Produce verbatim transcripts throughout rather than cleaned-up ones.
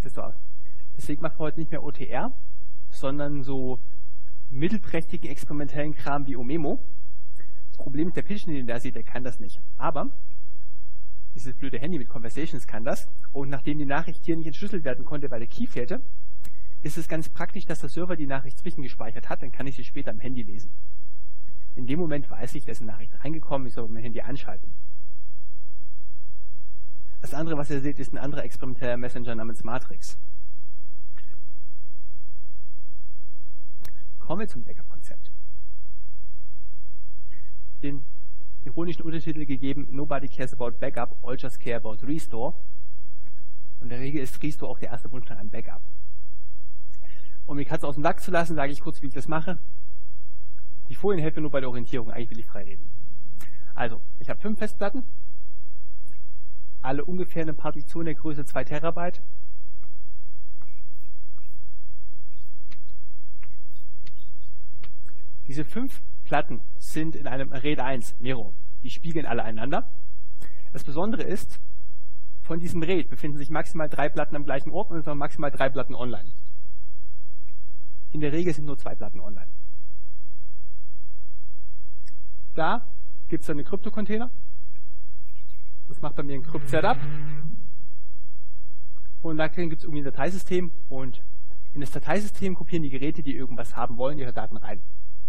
Prozessor. Deswegen machen wir heute nicht mehr O T R, sondern so mittelprächtigen experimentellen Kram wie Omemo. Das Problem ist, der Pigeon, den der sieht, der kann das nicht. Aber dieses blöde Handy mit Conversations kann das. Und nachdem die Nachricht hier nicht entschlüsselt werden konnte, weil der Key fehlte, ist es ganz praktisch, dass der Server die Nachricht zwischengespeichert hat. Dann kann ich sie später am Handy lesen. In dem Moment weiß ich, dass eine Nachricht reingekommen ist, soll mein Handy anschalten. Das andere, was ihr seht, ist ein anderer experimenteller Messenger namens Matrix. Kommen wir zum Backup-Konzept. Den ironischen Untertitel gegeben, Nobody cares about Backup, all just care about Restore. Und in der Regel ist Restore auch der erste Wunsch nach einem Backup. Um die Katze aus dem Sack zu lassen, sage ich kurz, wie ich das mache. Die Folien helfen nur bei der Orientierung, eigentlich will ich frei reden. Also, ich habe fünf Festplatten, alle ungefähr eine Partition der Größe zwei Terabyte. Diese fünf Platten sind in einem RAID eins Mirror. Die spiegeln alle einander. Das Besondere ist, von diesem RAID befinden sich maximal drei Platten am gleichen Ort und es sind maximal drei Platten online. In der Regel sind nur zwei Platten online. Da gibt es dann den Krypto-Container. Das macht bei mir ein Krypt-Setup. Und da gibt es irgendwie ein Dateisystem. Und in das Dateisystem kopieren die Geräte, die irgendwas haben wollen, ihre Daten rein.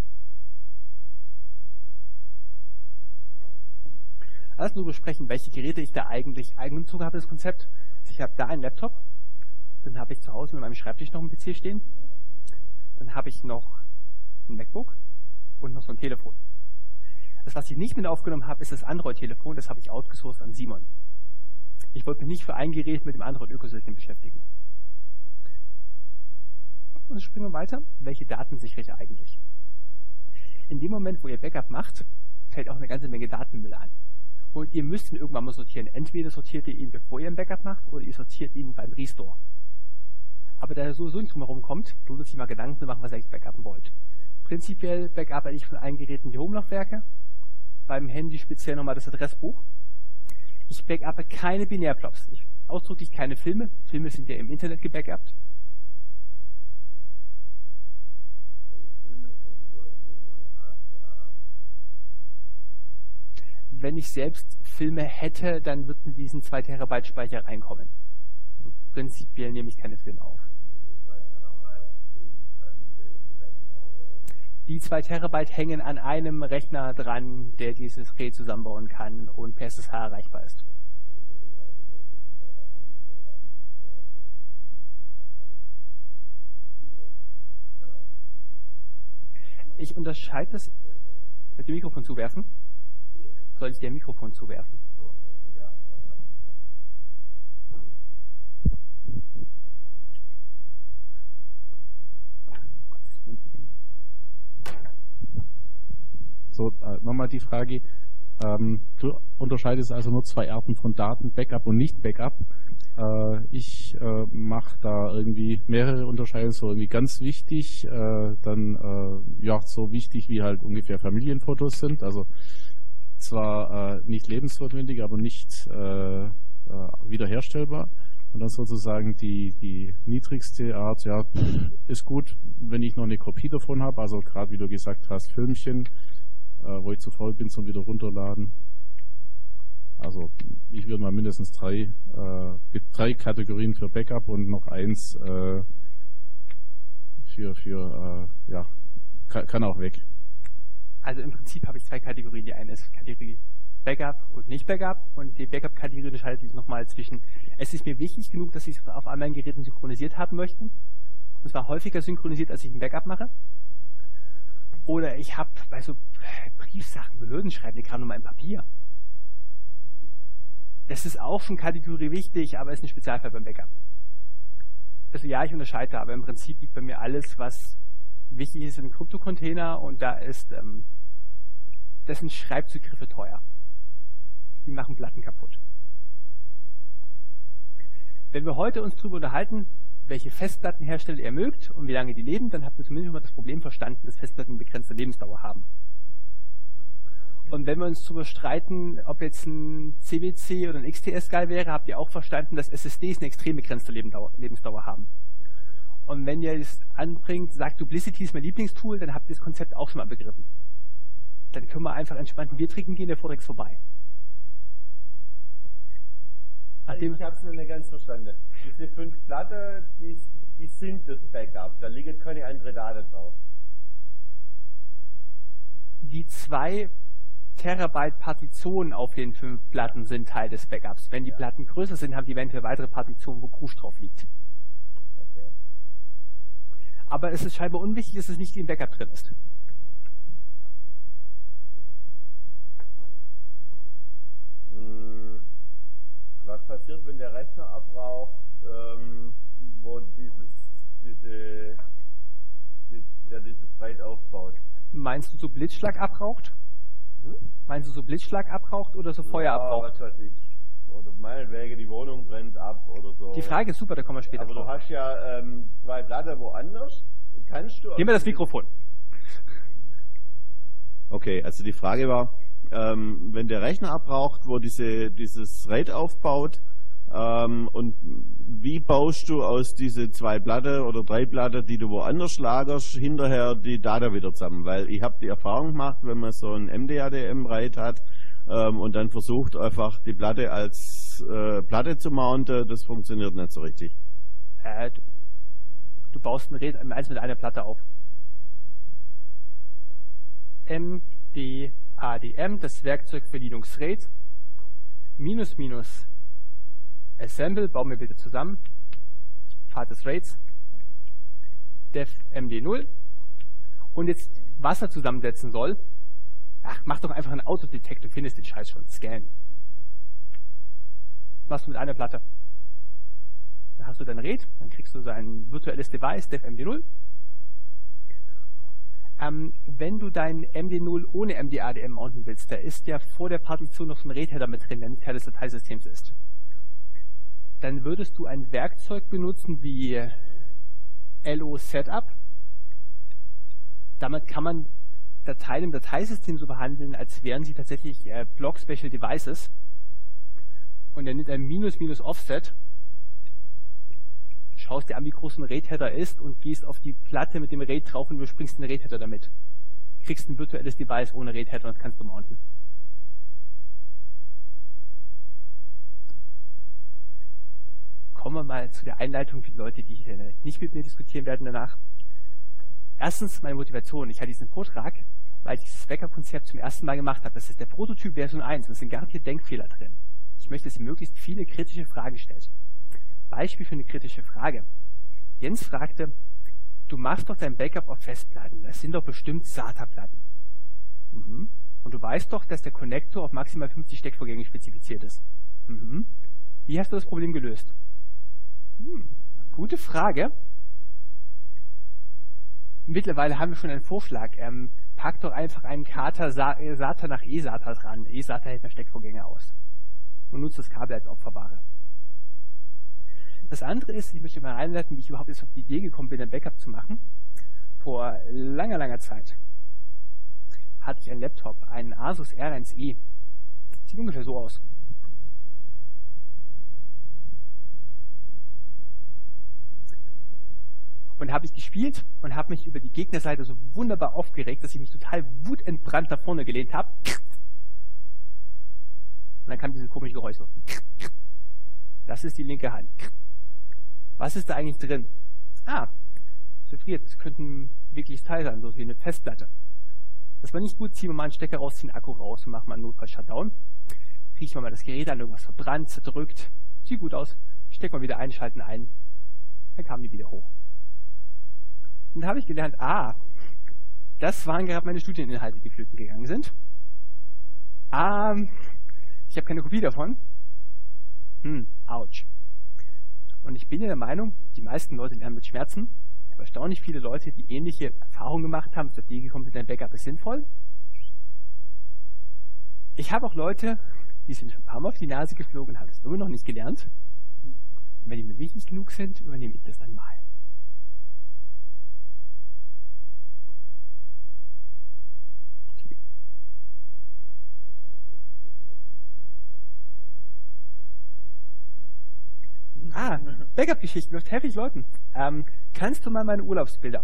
Lass uns besprechen, welche Geräte ich da eigentlich eingezogen habe, das Konzept. Also ich habe da einen Laptop. Dann habe ich zu Hause mit meinem Schreibtisch noch einen P C stehen. Dann habe ich noch ein MacBook und noch so ein Telefon. Das, was ich nicht mit aufgenommen habe, ist das Android-Telefon. Das habe ich outgesourced an Simon. Ich wollte mich nicht für ein Gerät mit dem Android-Ökosystem beschäftigen. Und dann springen wir weiter. Welche Daten sichere ich eigentlich? In dem Moment, wo ihr Backup macht, fällt auch eine ganze Menge Datenmüll an. Und ihr müsst ihn irgendwann mal sortieren. Entweder sortiert ihr ihn, bevor ihr ein Backup macht, oder ihr sortiert ihn beim Restore. Aber da ihr sowieso nicht drum herum kommt, lohnt es sich mal Gedanken zu machen, was ihr eigentlich backuppen wollt. Prinzipiell backuppe ich von allen Geräten die Home-Laufwerke, beim Handy speziell nochmal das Adressbuch. Ich backuppe keine Binärplops. Ich ausdrücklich keine Filme. Filme sind ja im Internet gebackupt. Wenn ich selbst Filme hätte, dann würden diesen zwei Terabyte Speicher reinkommen. Prinzipiell nehme ich keine Filme auf. Die zwei Terabyte hängen an einem Rechner dran, der dieses RAID zusammenbauen kann und per S S H erreichbar ist. Ich unterscheide das mit dem Mikrofon zuwerfen. Soll ich dir ein Mikrofon zuwerfen? So, äh, nochmal die Frage. Ähm, du unterscheidest also nur zwei Arten von Daten, Backup und Nicht-Backup. Äh, ich äh, mache da irgendwie mehrere Unterscheidungen, so irgendwie ganz wichtig, äh, dann äh, ja so wichtig wie halt ungefähr Familienfotos sind. Also zwar äh, nicht lebensnotwendig, aber nicht äh, äh, wiederherstellbar. Und dann sozusagen die, die niedrigste Art, ja, ist gut, wenn ich noch eine Kopie davon habe. Also gerade wie du gesagt hast, Filmchen, äh, wo ich zu faul bin zum wieder runterladen. Also ich würde mal mindestens drei, äh, drei Kategorien für Backup und noch eins äh, für, für äh, ja, kann, kann auch weg. Also im Prinzip habe ich zwei Kategorien. Die eine ist Kategorie Backup und Nicht-Backup. Und die Backup-Kategorie unterscheidet sich nochmal zwischen, es ist mir wichtig genug, dass ich es auf all meinen Geräten synchronisiert haben möchte. Und zwar häufiger synchronisiert, als ich ein Backup mache. Oder ich habe bei so Briefsachen, Behörden schreiben, die kam nur mal im Papier. Das ist auch von Kategorie wichtig, aber ist ein Spezialfall beim Backup. Also ja, ich unterscheide, aber im Prinzip liegt bei mir alles, was wichtig ist, in einem Krypto-Container, und da ist, ähm, das sind Schreibzugriffe teuer. Die machen Platten kaputt. Wenn wir heute uns darüber unterhalten, welche Festplattenhersteller ihr mögt und wie lange die leben, dann habt ihr zumindest mal das Problem verstanden, dass Festplatten begrenzte Lebensdauer haben. Und Und wenn wir uns darüber streiten, ob jetzt ein C B C oder ein X T S geil wäre, habt ihr auch verstanden, dass S S Ds eine extrem begrenzte Lebensdauer haben. Und wenn ihr es anbringt, sagt, Duplicity ist mein Lieblingstool, dann habt ihr das Konzept auch schon mal begriffen. Dann können wir einfach entspannt ein Bier trinken gehen, der Vortrag ist vorbei. Nachdem ich habe es noch nicht ganz verstanden. Diese fünf Platten, die, die sind das Backup. Da liegen keine andere Daten drauf. Die zwei Terabyte Partitionen auf den fünf Platten sind Teil des Backups. Wenn die Platten größer sind, haben die eventuell weitere Partitionen, wo Groove drauf liegt. Okay. Aber es ist scheinbar unwichtig, dass es nicht im Backup drin ist. Was passiert, wenn der Rechner abraucht, ähm, wo dieses, diese, die, der dieses RAID aufbaut? Meinst du so Blitzschlag abraucht? Hm? Meinst du so Blitzschlag abraucht oder so Feuer ja, abraucht? Was weiß ich. Oder meinetwegen die Wohnung brennt ab oder so. Die Frage ist super, da kommen wir später Aber drauf. du hast ja ähm, zwei Platten woanders. Kannst du... Nehmen wir das Mikrofon. Okay, also die Frage war, ähm, wenn der Rechner abraucht, wo diese, dieses RAID aufbaut, ähm, und wie baust du aus diese zwei Platten oder drei Platten, die du woanders lagerst, hinterher die Daten wieder zusammen? Weil ich habe die Erfahrung gemacht, wenn man so ein M D A D M-RAID hat ähm, und dann versucht einfach die Platte als äh, Platte zu mounten, das funktioniert nicht so richtig. Äh, du, du baust ein RAID eins mit einer Platte auf. M D A D M, das Werkzeug für Linux RAID, minus minus Assemble, bauen wir bitte zusammen, Pfad des RAIDs, def M D null, und jetzt, was er zusammensetzen soll, ach, mach doch einfach einen Autodetect, du findest den Scheiß schon, scan. Machst du mit einer Platte. Dann hast du dein RAID, dann kriegst du sein virtuelles Device, def M D null. Ähm, wenn du dein M D null ohne M D A D M mounten willst, da ist ja vor der Partition noch so ein RAID-Header mit drin, der nicht Teil des Dateisystems ist. Dann würdest du ein Werkzeug benutzen wie L O Setup. Damit kann man Dateien im Dateisystem so behandeln, als wären sie tatsächlich äh, Block Special Devices. Und dann nimmt ein Minus Minus Offset, schaust dir an, wie groß ein RAID-Header ist und gehst auf die Platte mit dem RAID drauf und überspringst den RAID-Header damit. Kriegst ein virtuelles Device ohne RAID-Header und das kannst du mounten. Kommen wir mal zu der Einleitung für die Leute, die hier nicht mit mir diskutieren werden danach. Erstens meine Motivation. Ich hatte diesen Vortrag, weil ich dieses Backup-Konzept zum ersten Mal gemacht habe. Das ist der Prototyp Version eins und es sind garantiert Denkfehler drin. Ich möchte, dass ihr möglichst viele kritische Fragen stellt. Beispiel für eine kritische Frage. Jens fragte, du machst doch dein Backup auf Festplatten. Das sind doch bestimmt SATA-Platten. Mhm. Und du weißt doch, dass der Konnektor auf maximal fünfzig Steckvorgänge spezifiziert ist. Mhm. Wie hast du das Problem gelöst? Hm, gute Frage. Mittlerweile haben wir schon einen Vorschlag. Ähm, pack doch einfach einen Kater SATA nach eSATA dran. eSATA hält mehr Steckvorgänge aus. Und nutzt das Kabel als Opferware. Das andere ist, ich möchte mal einleiten, wie ich überhaupt jetzt auf die Idee gekommen bin, ein Backup zu machen. Vor langer, langer Zeit hatte ich einen Laptop, einen Asus R eins E. Sieht ungefähr so aus. Und habe ich gespielt und habe mich über die Gegnerseite so wunderbar aufgeregt, dass ich mich total wutentbrannt nach vorne gelehnt habe. Und dann kam dieses komische Geräusch. Das ist die linke Hand. Was ist da eigentlich drin? Ah, chiffriert. Das könnte ein wirkliches Teil sein, so wie eine Festplatte. Das war nicht gut. Ziehen wir mal einen Stecker raus, ziehen den Akku raus und machen mal einen Notfall-Shutdown. Riechen wir mal das Gerät an, irgendwas verbrannt, zerdrückt. Sieht gut aus. Stecken wir wieder ein, schalten ein. Dann kamen die wieder hoch. Und da habe ich gelernt, ah, das waren gerade meine Studieninhalte, die flöten gegangen sind. Ah, ich habe keine Kopie davon. Hm, ouch. Und ich bin ja der Meinung, die meisten Leute lernen mit Schmerzen. Ich habe erstaunlich viele Leute, die ähnliche Erfahrungen gemacht haben, zur Idee gekommen sind, ein Backup ist sinnvoll. Ich habe auch Leute, die sind schon ein paar Mal auf die Nase geflogen und haben es immer noch nicht gelernt. Und wenn die mir wichtig genug sind, übernehme ich das dann mal. Backup-Geschichten, das helfe ich Leuten. Ähm, kannst du mal meine Urlaubsbilder?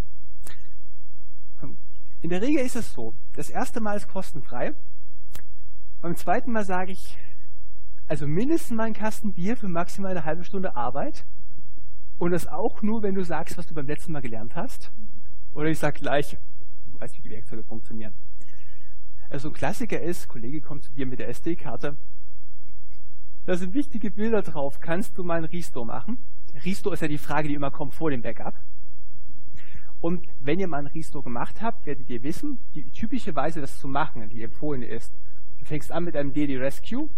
In der Regel ist es so, das erste Mal ist kostenfrei. Beim zweiten Mal sage ich, also mindestens mal einen Kasten Bier für maximal eine halbe Stunde Arbeit. Und das auch nur, wenn du sagst, was du beim letzten Mal gelernt hast. Oder ich sage gleich, du weißt, wie die Werkzeuge funktionieren. Also ein Klassiker ist, Kollege kommt zu dir mit der S D-Karte. Da sind wichtige Bilder drauf. Kannst du mal einen Restore machen? Restore ist ja die Frage, die immer kommt vor dem Backup. Und wenn ihr mal einen Restore gemacht habt, werdet ihr wissen, die typische Weise, das zu machen, die empfohlene ist, du fängst an mit einem D D Rescue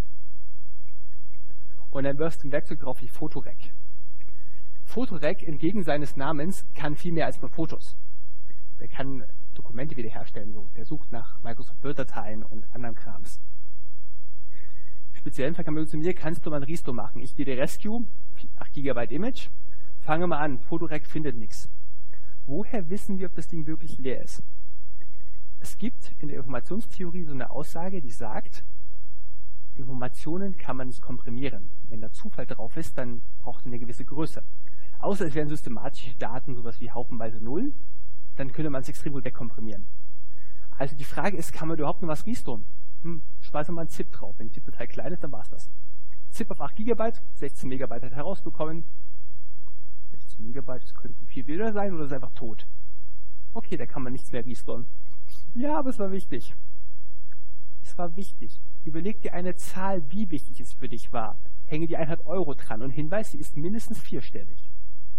und dann wirfst du ein Werkzeug drauf wie Photorec. Photorec, entgegen seines Namens, kann viel mehr als nur Fotos. Der kann Dokumente wiederherstellen. So. Der sucht nach Microsoft Word-Dateien und anderen Krams. Im speziellen Fall kann man zu mir, kannst du mal ein Restore machen. Ich D D Rescue, acht Gigabyte Image, fange mal an, Photorec findet nichts. Woher wissen wir, ob das Ding wirklich leer ist? Es gibt in der Informationstheorie so eine Aussage, die sagt, Informationen kann man nicht komprimieren. Wenn da Zufall drauf ist, dann braucht es eine gewisse Größe. Außer es wären systematische Daten, sowas wie haufenweise Null, dann könnte man es extrem gut wegkomprimieren. Also die Frage ist, kann man überhaupt noch was restoren? Hm, schmeißen wir mal ein ZIP drauf. Wenn die ZIP-Datei klein ist, dann war's das. ZIP auf acht Gigabyte, sechzehn Megabyte hat herausbekommen. sechzehn Megabyte, das könnten vier Bilder sein oder ist einfach tot. Okay, da kann man nichts mehr restoren. Ja, aber es war wichtig. Es war wichtig. Überleg dir eine Zahl, wie wichtig es für dich war. Hänge die hundert Euro dran und Hinweis, sie ist mindestens vierstellig.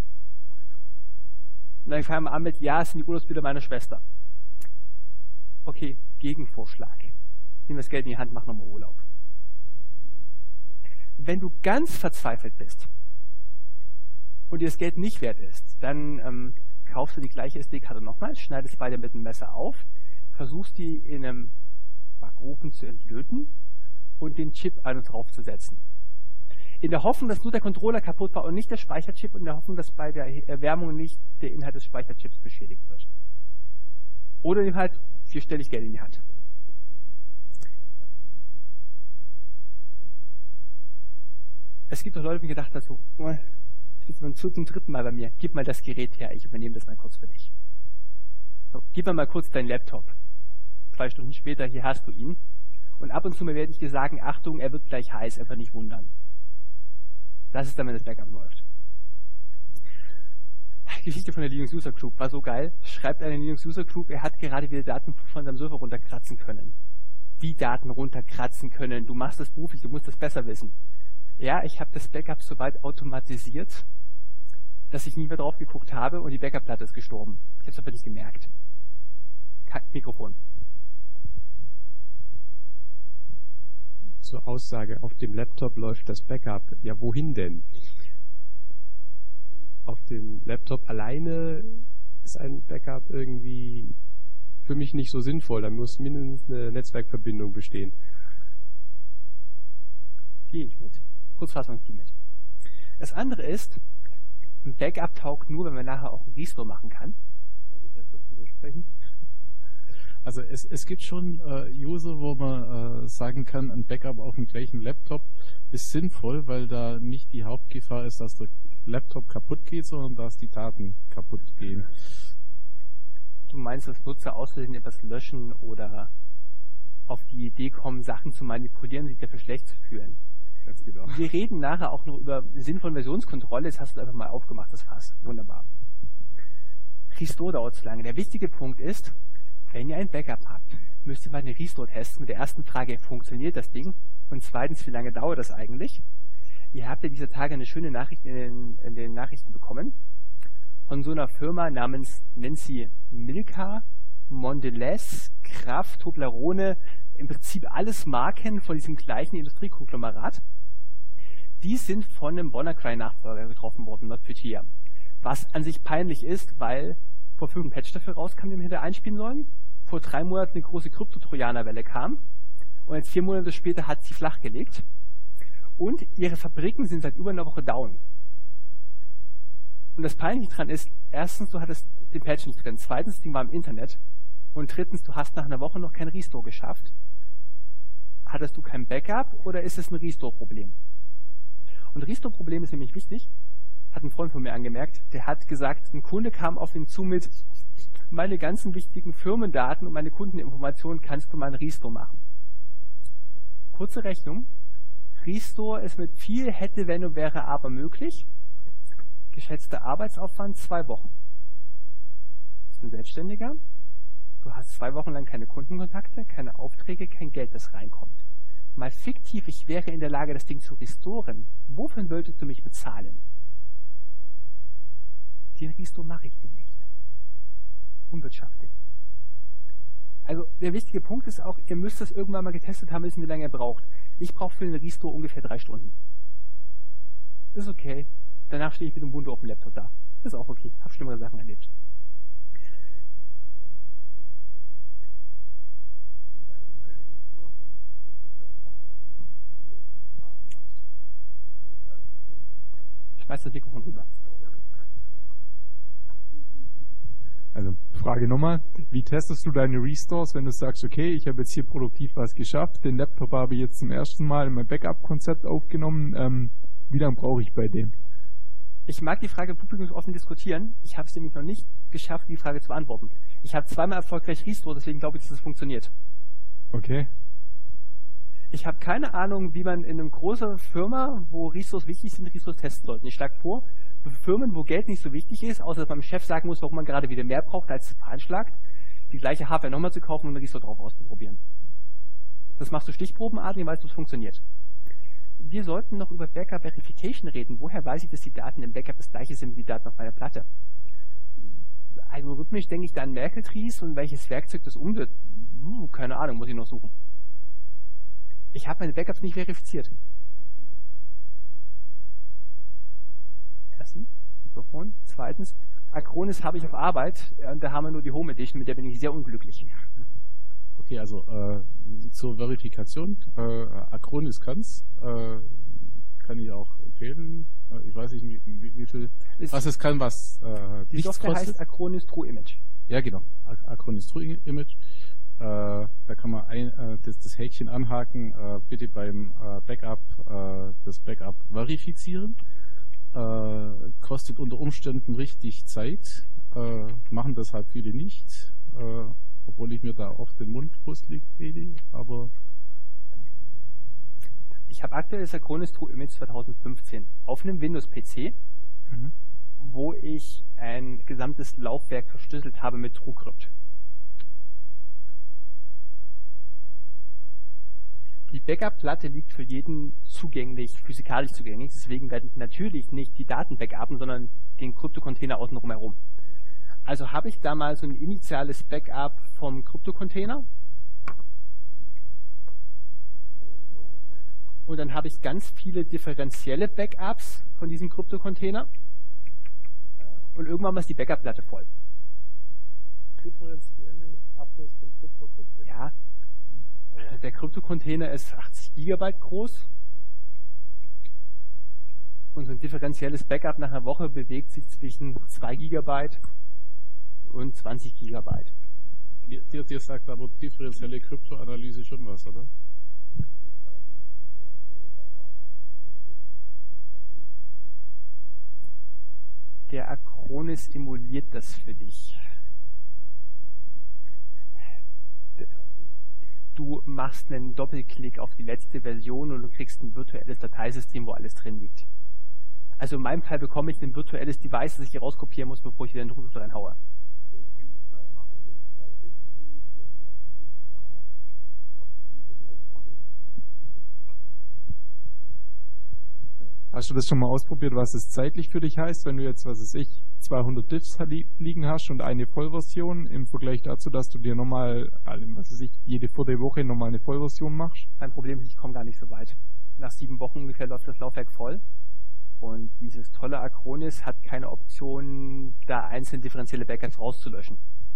Und dann fangen wir an mit, ja, es sind die Urlaubsbilder meiner Schwester. Okay, Gegenvorschlag. Nimm das Geld in die Hand, mach nochmal Urlaub. Wenn du ganz verzweifelt bist und dir das Geld nicht wert ist, dann ähm, kaufst du die gleiche S D-Karte nochmal, schneidest beide mit dem Messer auf, versuchst die in einem Backofen zu entlöten und den Chip an und drauf zu setzen. In der Hoffnung, dass nur der Controller kaputt war und nicht der Speicherchip, und in der Hoffnung, dass bei der Erwärmung nicht der Inhalt des Speicherchips beschädigt wird. Oder nimm halt vierstellig Geld in die Hand. Es gibt auch Leute, die gedacht haben, so, oh, jetzt mal zum dritten Mal bei mir, gib mal das Gerät her, ich übernehme das mal kurz für dich. So, gib mir mal kurz deinen Laptop. Zwei Stunden später, hier hast du ihn. Und ab und zu mal werde ich dir sagen, Achtung, er wird gleich heiß, einfach nicht wundern. Das ist dann, wenn das Backup läuft. Die Geschichte von der Linux User Group war so geil. Schreibt eine Linux User Group, er hat gerade wieder Daten von seinem Server runterkratzen können. Wie Daten runterkratzen können. Du machst das beruflich, du musst das besser wissen. Ja, ich habe das Backup so weit automatisiert, dass ich nie mehr drauf geguckt habe und die Backup-Platte ist gestorben. Ich habe es aber nicht gemerkt. Mikrofon. Zur Aussage, auf dem Laptop läuft das Backup. Ja, wohin denn? Auf dem Laptop alleine ist ein Backup irgendwie für mich nicht so sinnvoll. Da muss mindestens eine Netzwerkverbindung bestehen. Gehe ich mit. Kurzfassung gehe ich mit. Das andere ist, ein Backup taugt nur, wenn man nachher auch einen Restore machen kann. Also es, es gibt schon äh, User, wo man äh, sagen kann, ein Backup auf dem gleichen Laptop ist sinnvoll, weil da nicht die Hauptgefahr ist, dass der Laptop kaputt geht, sondern dass die Daten kaputt gehen. Du meinst, dass Nutzer aus Versehen etwas löschen oder auf die Idee kommen, Sachen zu manipulieren, sich dafür schlecht zu fühlen? Ganz genau. Wir reden nachher auch noch über sinnvolle Versionskontrolle. Jetzt hast du einfach mal aufgemacht, das Fass. Wunderbar. Restore dauert zu lange. Der wichtige Punkt ist, wenn ihr ein Backup habt, müsst ihr mal eine Restore testen mit der ersten Frage, funktioniert das Ding? Und zweitens, wie lange dauert das eigentlich? Ihr habt ja dieser Tage eine schöne Nachricht in den, in den Nachrichten bekommen von so einer Firma namens Nancy Milka, Mondelez, Kraft, Toblerone, im Prinzip alles Marken von diesem gleichen Industriekonglomerat. Die sind von einem WannaCry-Nachfolger getroffen worden, NotPetya. Was an sich peinlich ist, weil vor fünf ein Patch dafür rauskam, den wir hinterher einspielen sollen. Vor drei Monaten eine große Krypto-Trojaner-Welle kam. Und jetzt vier Monate später hat sie flachgelegt. Und ihre Fabriken sind seit über einer Woche down. Und das Peinliche daran ist, erstens, du hattest den Patch nicht drin. Zweitens, das Ding war im Internet. Und drittens, du hast nach einer Woche noch kein Restore geschafft. Hattest du kein Backup oder ist es ein Restore-Problem? Und Restore-Problem ist nämlich wichtig. hat ein Freund von mir angemerkt, der hat gesagt, ein Kunde kam auf ihn zu mit, meine ganzen wichtigen Firmendaten und meine Kundeninformationen kannst du mal in Restore machen. Kurze Rechnung. Restore ist mit viel hätte, wenn und wäre aber möglich. Geschätzter Arbeitsaufwand zwei Wochen. Du bist ein Selbstständiger. Du hast zwei Wochen lang keine Kundenkontakte, keine Aufträge, kein Geld, das reinkommt. Mal fiktiv, ich wäre in der Lage, das Ding zu restoren. Wofür würdest du mich bezahlen? Den Restore mache ich dir nicht. Unwirtschaftlich. Also der wichtige Punkt ist auch, ihr müsst das irgendwann mal getestet haben, wissen, wie lange ihr braucht. Ich brauche für den Restore ungefähr drei Stunden. Ist okay. Danach stehe ich mit dem Ubuntu auf dem Laptop da. Ist auch okay. Hab schlimmere Sachen erlebt. Ich schmeiß das Mikrofon rüber. Also Frage nochmal, wie testest du deine Restores, wenn du sagst, okay, ich habe jetzt hier produktiv was geschafft, den Laptop habe ich jetzt zum ersten Mal in mein Backup-Konzept aufgenommen, ähm, wie lange brauche ich bei dem? Ich mag die Frage publikumsoffen diskutieren, ich habe es nämlich noch nicht geschafft, die Frage zu beantworten. Ich habe zweimal erfolgreich Restore, deswegen glaube ich, dass es funktioniert. Okay. Ich habe keine Ahnung, wie man in einer großen Firma, wo Restores wichtig sind, Restores testen sollte. Ich schlage vor, für Firmen, wo Geld nicht so wichtig ist, außer dass man dem Chef sagen muss, warum man gerade wieder mehr braucht, als es veranschlagt, die gleiche Hardware nochmal zu kaufen und einen Restore drauf auszuprobieren. Das machst du stichprobenartig, weißt du, es funktioniert. Wir sollten noch über Backup Verification reden. Woher weiß ich, dass die Daten im Backup das gleiche sind wie die Daten auf meiner Platte? Algorithmisch denke ich da an Merkle-Trees und welches Werkzeug das umsetzt. Hm, keine Ahnung, muss ich noch suchen. Ich habe meine Backups nicht verifiziert. Erstens, Mikrofon. Zweitens, Acronis habe ich auf Arbeit. Und da haben wir nur die Home Edition, mit der bin ich sehr unglücklich. Okay, also äh, zur Verifikation. Äh, Acronis kann's. Äh, kann ich auch empfehlen. Äh, ich weiß nicht, wie, wie, wie viel, ist was es kann, was äh, die nichts Software kostet. heißt Acronis True Image. Ja, genau. Acronis True Image. Äh, da kann man ein, äh, das, das Häkchen anhaken, äh, bitte beim äh, Backup äh, das Backup verifizieren. Äh, kostet unter Umständen richtig Zeit, äh, machen das halt viele nicht, äh, obwohl ich mir da oft den Mund fusselig rede, aber ich habe aktuell das Acronis True Image zwanzig fünfzehn auf einem Windows-P C, mhm. wo ich ein gesamtes Laufwerk verschlüsselt habe mit TrueCrypt. Die Backup-Platte liegt für jeden zugänglich, physikalisch zugänglich, deswegen werde ich natürlich nicht die Daten backuppen, sondern den Krypto-Container außenrum herum. Also habe ich da mal so ein initiales Backup vom Krypto-Container. Und dann habe ich ganz viele differenzielle Backups von diesem Krypto-Container. Und irgendwann ist die Backup-Platte voll. differenzielle Abriss vom Krypto-Container. Ja. Der Krypto-Container ist achtzig Gigabyte groß und so ein differenzielles Backup nach einer Woche bewegt sich zwischen zwei Gigabyte und zwanzig Gigabyte. Dir, dir sagt aber differenzielle Kryptoanalyse schon was, oder? Der Acronis emuliert das für dich. Du machst einen Doppelklick auf die letzte Version und du kriegst ein virtuelles Dateisystem, wo alles drin liegt. Also in meinem Fall bekomme ich ein virtuelles Device, das ich hier rauskopieren muss, bevor ich wieder den Druck reinhaue. Hast du das schon mal ausprobiert, was es zeitlich für dich heißt, wenn du jetzt, was weiß ich, zweihundert Diffs liegen hast und eine Vollversion im Vergleich dazu, dass du dir nochmal, was weiß ich, jede vierte Woche nochmal eine Vollversion machst? Mein Problem ist, ich komme gar nicht so weit. Nach sieben Wochen ungefähr läuft das Laufwerk voll. Und dieses tolle Acronis hat keine Option, da einzelne differenzielle Backups rauszulöschen.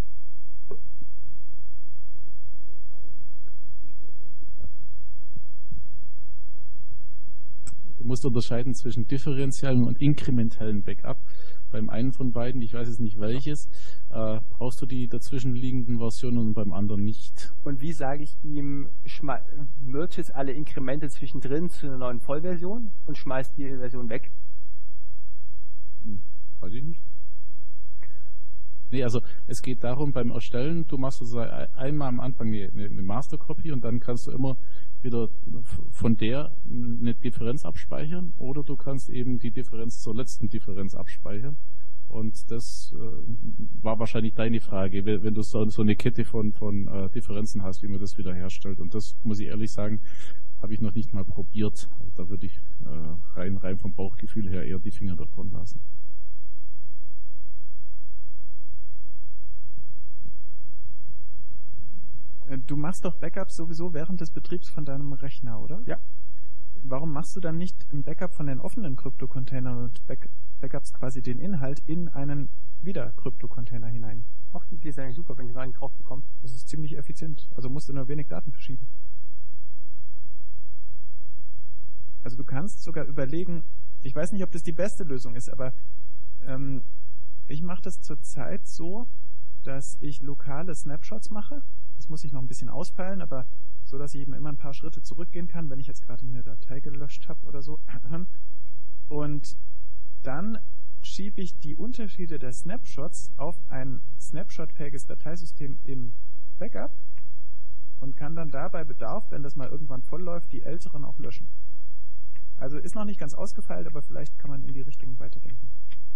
Du musst unterscheiden zwischen differenziellen und inkrementellen Backup. Beim einen von beiden, ich weiß jetzt nicht welches, äh, brauchst du die dazwischenliegenden Versionen und beim anderen nicht. Und wie sage ich ihm, merge jetzt alle Inkremente zwischendrin zu einer neuen Vollversion und schmeiß die Version weg? Hm, weiß ich nicht. Nee, also es geht darum, beim Erstellen, du machst sozusagen einmal am Anfang eine, eine Master-Copy und dann kannst du immer wieder von der eine Differenz abspeichern oder du kannst eben die Differenz zur letzten Differenz abspeichern. Und das äh, war wahrscheinlich deine Frage, wenn, wenn du so, so eine Kette von, von äh, Differenzen hast, wie man das wieder herstellt. Und das, muss ich ehrlich sagen, habe ich noch nicht mal probiert. Da würde ich äh, rein, rein vom Bauchgefühl her eher die Finger davon lassen. Du machst doch Backups sowieso während des Betriebs von deinem Rechner, oder? Ja. Warum machst du dann nicht ein Backup von den offenen Krypto-Containern und Back Backups quasi den Inhalt in einen wieder Krypto-Container hinein? Ach, die Idee ist eigentlich super, wenn ich gar nicht drauf bekomme. Das ist ziemlich effizient. Also musst du nur wenig Daten verschieben. Also du kannst sogar überlegen, ich weiß nicht, ob das die beste Lösung ist, aber ähm, ich mache das zurzeit so, dass ich lokale Snapshots mache. Das muss ich noch ein bisschen auspeilen, aber so, dass ich eben immer ein paar Schritte zurückgehen kann, wenn ich jetzt gerade eine Datei gelöscht habe oder so. Und dann schiebe ich die Unterschiede der Snapshots auf ein Snapshot-fähiges Dateisystem im Backup und kann dann da bei Bedarf, wenn das mal irgendwann voll läuft, die älteren auch löschen. Also ist noch nicht ganz ausgefeilt, aber vielleicht kann man in die Richtung weiterdenken.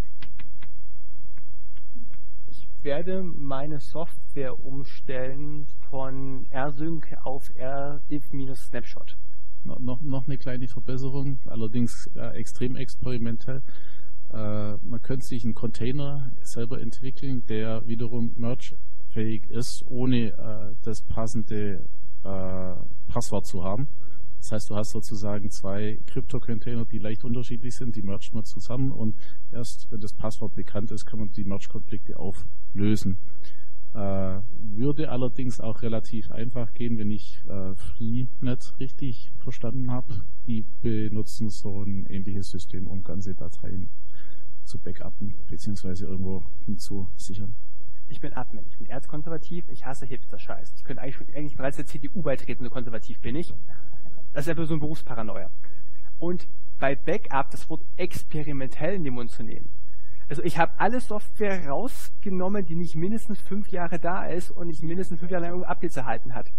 Ich werde meine Software umstellen von rsync auf rdiff-snapshot. No, noch, noch eine kleine Verbesserung, allerdings äh, extrem experimentell. Äh, man könnte sich einen Container selber entwickeln, der wiederum merge-fähig ist, ohne äh, das passende äh, Passwort zu haben. Das heißt, du hast sozusagen zwei Krypto-Container, die leicht unterschiedlich sind, die mergt man zusammen und erst, wenn das Passwort bekannt ist, kann man die Merge-Konflikte auflösen. Äh, würde allerdings auch relativ einfach gehen, wenn ich äh, Freenet richtig verstanden habe. Die benutzen so ein ähnliches System, um ganze Dateien zu backuppen, beziehungsweise irgendwo hinzusichern. Ich bin Admin, ich bin erzkonservativ, ich hasse Hipster-Scheiß. Ich könnte eigentlich, eigentlich bereits der C D U beitreten, so konservativ bin ich. Das ist einfach so ein Berufsparanoia. Und bei Backup das Wort experimentell in den Mund zu nehmen. Also ich habe alle Software rausgenommen, die nicht mindestens fünf Jahre da ist und nicht mindestens fünf Jahre lang irgendein Updates erhalten hat.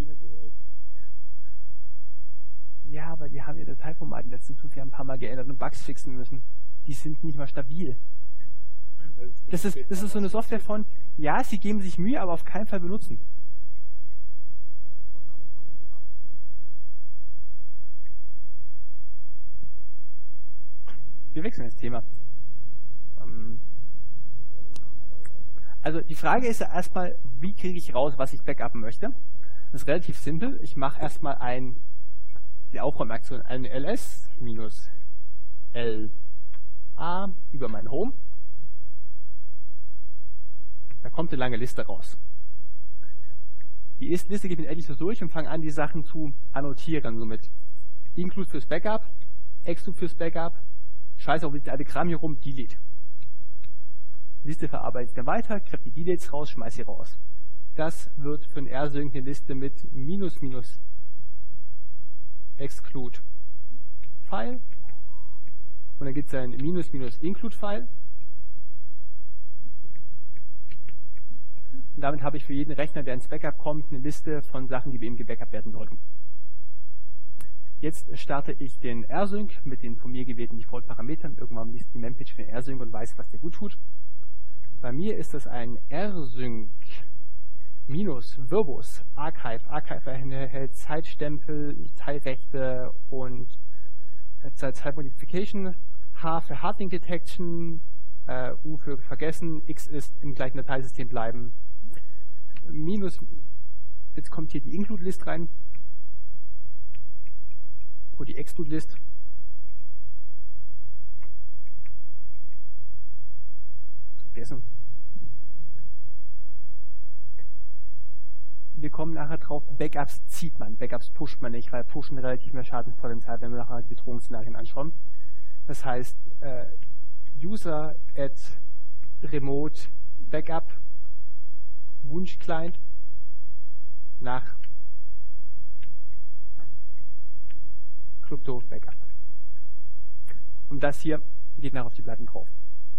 Ja, aber die haben ihr Dateiformat in den letzten fünf Jahren ein paar Mal geändert und Bugs fixen müssen. Die sind nicht mal stabil. Das ist, das ist so eine Software von, ja, sie geben sich Mühe, aber auf keinen Fall benutzen. Wir wechseln das Thema. Also die Frage ist ja erstmal, wie kriege ich raus, was ich backuppen möchte? Das ist relativ simpel. Ich mache erstmal ein, die Aufräumaktion, eine ls minus la über mein Home. Da kommt eine lange Liste raus. Die Liste geht mit endlich so durch und fange an, die Sachen zu annotieren. Somit include fürs Backup, exclude fürs Backup, scheiße auf die alte Kram hier rum, delete. Die Liste verarbeite ich dann weiter, kriege die Deletes raus, schmeiße sie raus. Das wird für ein rsync eine Liste mit minus minus exclude File. Und dann gibt es ein minus minus include File. Und damit habe ich für jeden Rechner, der ins Backup kommt, eine Liste von Sachen, die bei ihm gebackupt werden sollten. Jetzt starte ich den rsync mit den von mir gewählten Default-Parametern. Irgendwann liest die Mempage den rsync und weiß, was der gut tut. Bei mir ist das ein rsync minus verbose archive. Archive enthält Zeitstempel, Teilrechte und Zeitmodification. H für Hardlink Detection, äh, U für vergessen, X ist im gleichen Dateisystem bleiben. Minus, jetzt kommt hier die Include-List rein. Oder die Exclude-List. Vergessen. Wir kommen nachher drauf, Backups zieht man, Backups pusht man nicht, weil pushen relativ mehr Schadenspotenzial, wenn wir nachher die Bedrohungsszenarien anschauen. Das heißt, äh, User at Remote Backup Wunsch-Client nach Crypto Backup. Und das hier geht nachher auf die Platten drauf.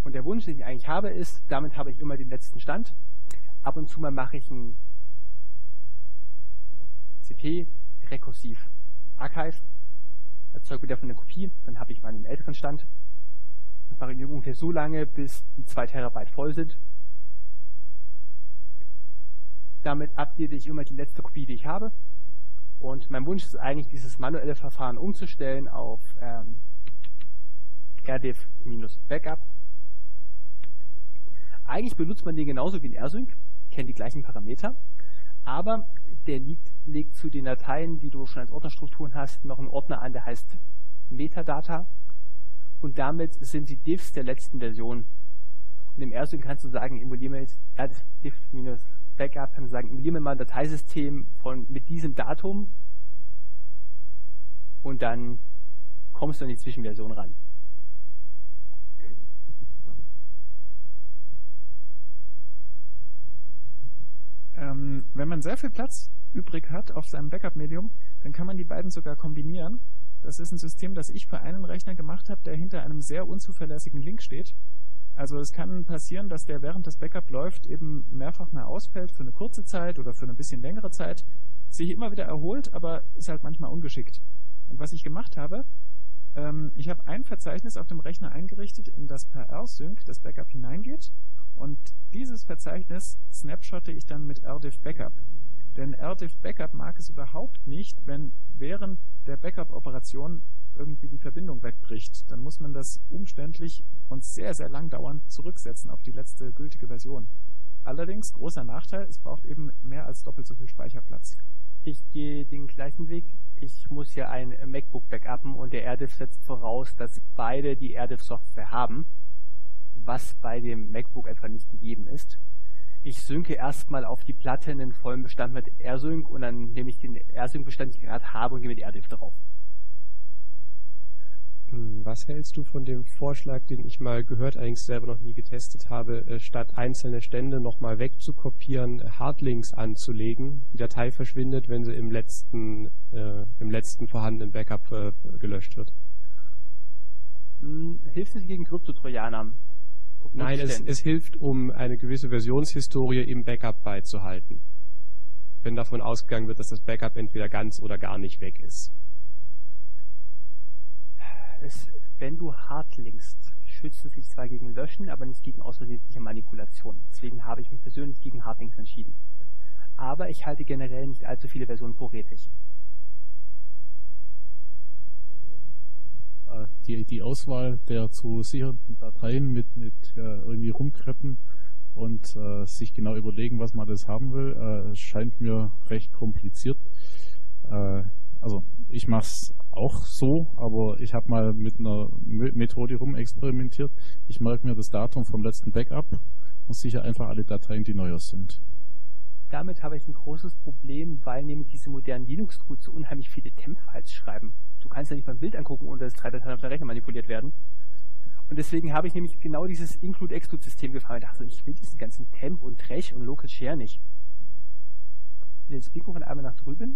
Und der Wunsch, den ich eigentlich habe, ist, damit habe ich immer den letzten Stand. Ab und zu mal mache ich ein C P, rekursiv Archive, erzeuge wieder von der Kopie, dann habe ich meinen älteren Stand. Das mache ich ungefähr so lange, bis die zwei Terabyte voll sind. Damit update ich immer die letzte Kopie, die ich habe. Und mein Wunsch ist eigentlich, dieses manuelle Verfahren umzustellen auf ähm, rdiff-backup. Eigentlich benutzt man den genauso wie ein rsync, kennt die gleichen Parameter, aber der liegt, legt zu den Dateien, die du schon als Ordnerstrukturen hast, noch einen Ordner an, der heißt Metadata. Und damit sind die Diffs der letzten Version. Und im rsync kannst du sagen, emuliere mir jetzt rdiff-backup, kannst du sagen, emuliere mir mal ein Dateisystem von, mit diesem Datum und dann kommst du in die Zwischenversion ran. Ähm, wenn man sehr viel Platz übrig hat auf seinem Backup-Medium, dann kann man die beiden sogar kombinieren. Das ist ein System, das ich für einen Rechner gemacht habe, der hinter einem sehr unzuverlässigen Link steht. Also es kann passieren, dass der während das Backup läuft eben mehrfach mal ausfällt für eine kurze Zeit oder für eine bisschen längere Zeit, sich immer wieder erholt, aber ist halt manchmal ungeschickt. Und was ich gemacht habe, ähm, ich habe ein Verzeichnis auf dem Rechner eingerichtet, in das per rsync das Backup hineingeht. Und dieses Verzeichnis snapshotte ich dann mit rdiff-backup. Denn rdiff-backup mag es überhaupt nicht, wenn während der Backup-Operation irgendwie die Verbindung wegbricht. Dann muss man das umständlich und sehr, sehr lang dauernd zurücksetzen auf die letzte gültige Version. Allerdings, großer Nachteil, es braucht eben mehr als doppelt so viel Speicherplatz. Ich gehe den gleichen Weg. Ich muss ja ein MacBook backuppen und der rdiff setzt voraus, dass beide die rdiff-Software haben, was bei dem MacBook einfach nicht gegeben ist. Ich synke erstmal auf die Platte einen vollen Bestand mit rsync und dann nehme ich den rsync-Bestand, den ich gerade habe, und gehe mit rdiff drauf. Was hältst du von dem Vorschlag, den ich mal gehört, allerdings selber noch nie getestet habe, statt einzelne Stände nochmal wegzukopieren, Hardlinks anzulegen? Die Datei verschwindet, wenn sie im letzten, äh, im letzten vorhandenen Backup äh, gelöscht wird. Hm, hilft es gegen Kryptotrojaner? Nein, es, es hilft, um eine gewisse Versionshistorie im Backup beizuhalten. Wenn davon ausgegangen wird, dass das Backup entweder ganz oder gar nicht weg ist. Es, wenn du Hardlinks, schützt es sich zwar gegen Löschen, aber nicht gegen außerordentliche Manipulation. Deswegen habe ich mich persönlich gegen Hardlinks entschieden. Aber ich halte generell nicht allzu viele Versionen vorrätig. Die, die Auswahl der zu sichernden Dateien mit, mit äh, irgendwie rumkreppen und äh, sich genau überlegen, was man das haben will, äh, scheint mir recht kompliziert. Äh, also ich mache es auch so, aber ich habe mal mit einer Methode rumexperimentiert. Ich merke mir das Datum vom letzten Backup und sichere einfach alle Dateien, die neuer sind. Damit habe ich ein großes Problem, weil nämlich diese modernen Linux-Tools so unheimlich viele Temp-Files schreiben. Du kannst ja nicht mal ein Bild angucken, ohne dass drei Dateien auf der Rechner manipuliert werden. Und deswegen habe ich nämlich genau dieses Include-Exclude-System gefahren. Ich dachte, ich will diesen ganzen Temp und Trash und Local Share nicht. Das Mikrofon einmal nach drüben.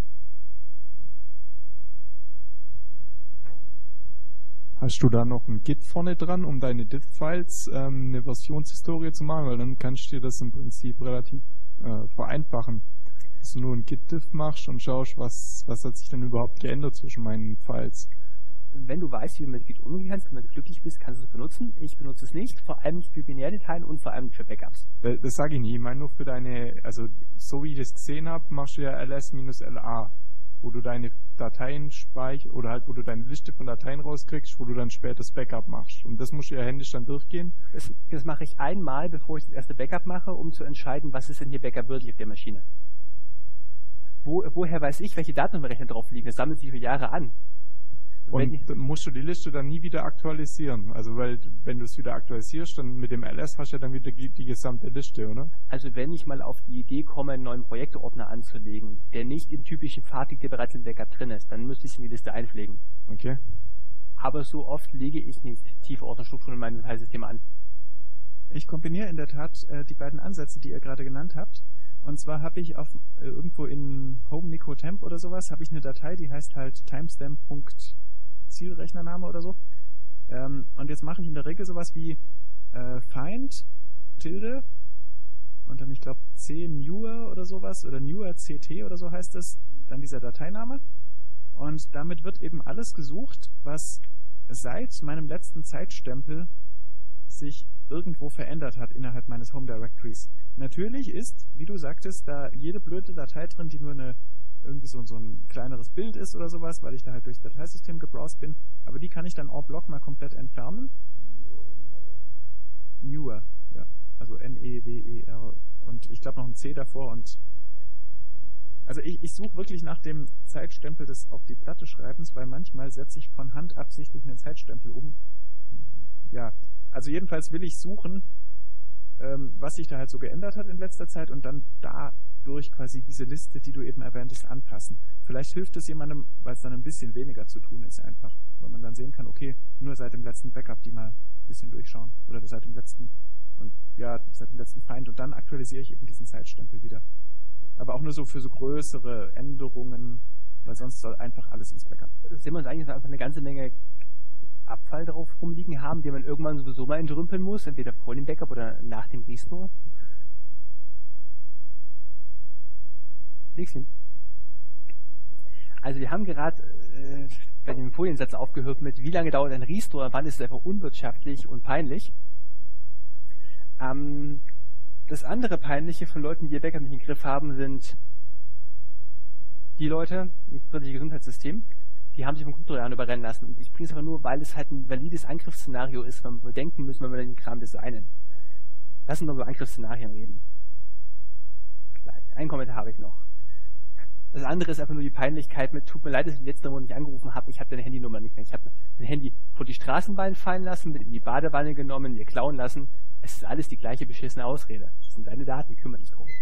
Hast du da noch ein Git vorne dran, um deine Diff-Files ähm, eine Versionshistorie zu machen? Weil dann kannst du dir das im Prinzip relativ äh, vereinfachen. Dass du nur ein Git-Diff machst und schaust, was, was hat sich denn überhaupt geändert zwischen meinen Files. Wenn du weißt, wie du mit Git umgehen kannst, wenn du glücklich bist, kannst du es benutzen. Ich benutze es nicht, vor allem nicht für Binärdateien und vor allem nicht für Backups. Das, das sage ich nicht. Ich meine nur für deine, also so wie ich das gesehen habe, machst du ja ls-la, wo du deine Dateien speicherst oder halt wo du deine Liste von Dateien rauskriegst, wo du dann später das Backup machst. Und das musst du ja händisch dann durchgehen. Das, das mache ich einmal, bevor ich das erste Backup mache, um zu entscheiden, was ist denn hier Backup würdig auf der Maschine. Wo, woher weiß ich, welche Daten im Rechner drauf liegen? Das sammelt sich über Jahre an. Und dann musst du die Liste dann nie wieder aktualisieren. Also weil, wenn du es wieder aktualisierst, dann mit dem ls hast du ja dann wieder die, die gesamte Liste, oder? Also wenn ich mal auf die Idee komme, einen neuen Projektordner anzulegen, der nicht im typischen Pfad liegt, der bereits im Backup drin ist, dann müsste ich es in die Liste einpflegen. Okay. Aber so oft lege ich nicht tiefe Ordnerstrukturen in meinem Dateisystem an. Ich kombiniere in der Tat äh, die beiden Ansätze, die ihr gerade genannt habt. Und zwar habe ich auf äh, irgendwo in Home Micro Temp oder sowas, habe ich eine Datei, die heißt halt timestamp.zielrechnername oder so. Ähm, und jetzt mache ich in der Regel sowas wie äh, find, tilde, und dann, ich glaube, C newer oder sowas, oder newer ct oder so heißt es, dann dieser Dateiname. Und damit wird eben alles gesucht, was seit meinem letzten Zeitstempel sich irgendwo verändert hat innerhalb meines Home Directories. Natürlich ist, wie du sagtest, da jede blöde Datei drin, die nur eine irgendwie so, so ein kleineres Bild ist oder sowas, weil ich da halt durchs Dateisystem gebrowst bin, aber die kann ich dann en bloc mal komplett entfernen. Newer, ja. Also N E W E R und ich glaube noch ein C davor und also ich, ich suche wirklich nach dem Zeitstempel des auf die Platte Schreibens, weil manchmal setze ich von Hand absichtlich einen Zeitstempel um. Ja, also jedenfalls will ich suchen, ähm, was sich da halt so geändert hat in letzter Zeit und dann dadurch quasi diese Liste, die du eben erwähntest, anpassen. Vielleicht hilft es jemandem, weil es dann ein bisschen weniger zu tun ist einfach, weil man dann sehen kann, okay, nur seit dem letzten Backup die mal ein bisschen durchschauen oder seit dem letzten und ja, seit dem letzten Find und dann aktualisiere ich eben diesen Zeitstempel wieder. Aber auch nur so für so größere Änderungen, weil sonst soll einfach alles ins Backup. Sehen wir uns eigentlich, dass wir einfach eine ganze Menge Abfall drauf rumliegen haben, den man irgendwann sowieso mal entrümpeln muss, entweder vor dem Backup oder nach dem Restore. Nichts hin. Also wir haben gerade äh, bei dem Foliensatz aufgehört mit, wie lange dauert ein Restore, wann ist es einfach unwirtschaftlich und peinlich. Ähm, das andere Peinliche von Leuten, die ihr Backup nicht im Griff haben, sind die Leute im friedlichen Gesundheitssystem, die haben sich vom Kryptojahren überrennen lassen. Und ich bringe es aber nur, weil es halt ein valides Angriffsszenario ist, wenn wir bedenken müssen, wenn wir den Kram designen. Lass uns noch über Angriffsszenarien reden. Gleich. Einen Kommentar habe ich noch. Das andere ist einfach nur die Peinlichkeit mit, tut mir leid, dass ich letzte Woche nicht angerufen habe, ich habe deine Handynummer nicht mehr. Ich habe dein Handy vor die Straßenbahn fallen lassen, mit in die Badewanne genommen, dir klauen lassen. Es ist alles die gleiche beschissene Ausrede. Das sind deine Daten, kümmere dich drum.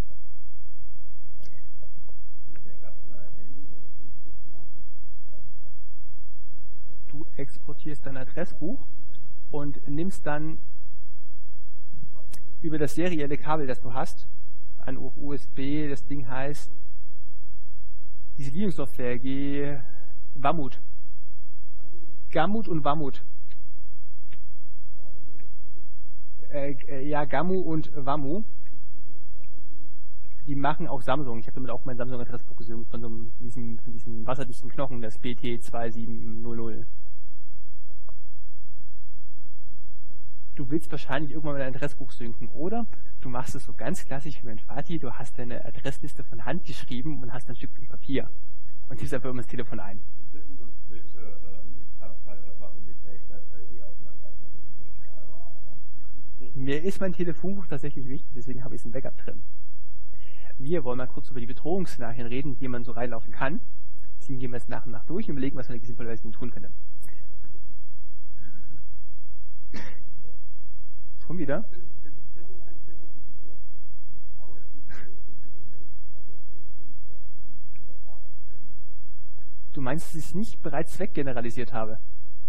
Du exportierst dein Adressbuch und nimmst dann über das serielle Kabel, das du hast, an U S B, das Ding heißt, diese Linux-Software, G, Wamut. Gamut und Wamut. Äh, äh, ja, Gamu und Wamu. Die machen auch Samsung. Ich habe damit auch mein Samsung-Adressbuch gesehen von so einem, diesen, von diesen wasserdichten Knochen, das B T zwei sieben null null. Du willst wahrscheinlich irgendwann mal dein Adressbuch synken, oder du machst es so ganz klassisch wie mein Vati, du hast deine Adressliste von Hand geschrieben und hast ein Stück Papier und tippst einfach immer das Telefon ein. Mir ist mein Telefonbuch tatsächlich wichtig, deswegen habe ich es im Backup drin. Wir wollen mal kurz über die Bedrohungsszenarien reden, die man so reinlaufen kann. Deswegen gehen wir jetzt nach und nach durch und überlegen, was man sinnvollerweise tun könnte. Schon wieder? Du meinst, dass ich es nicht bereits weggeneralisiert habe?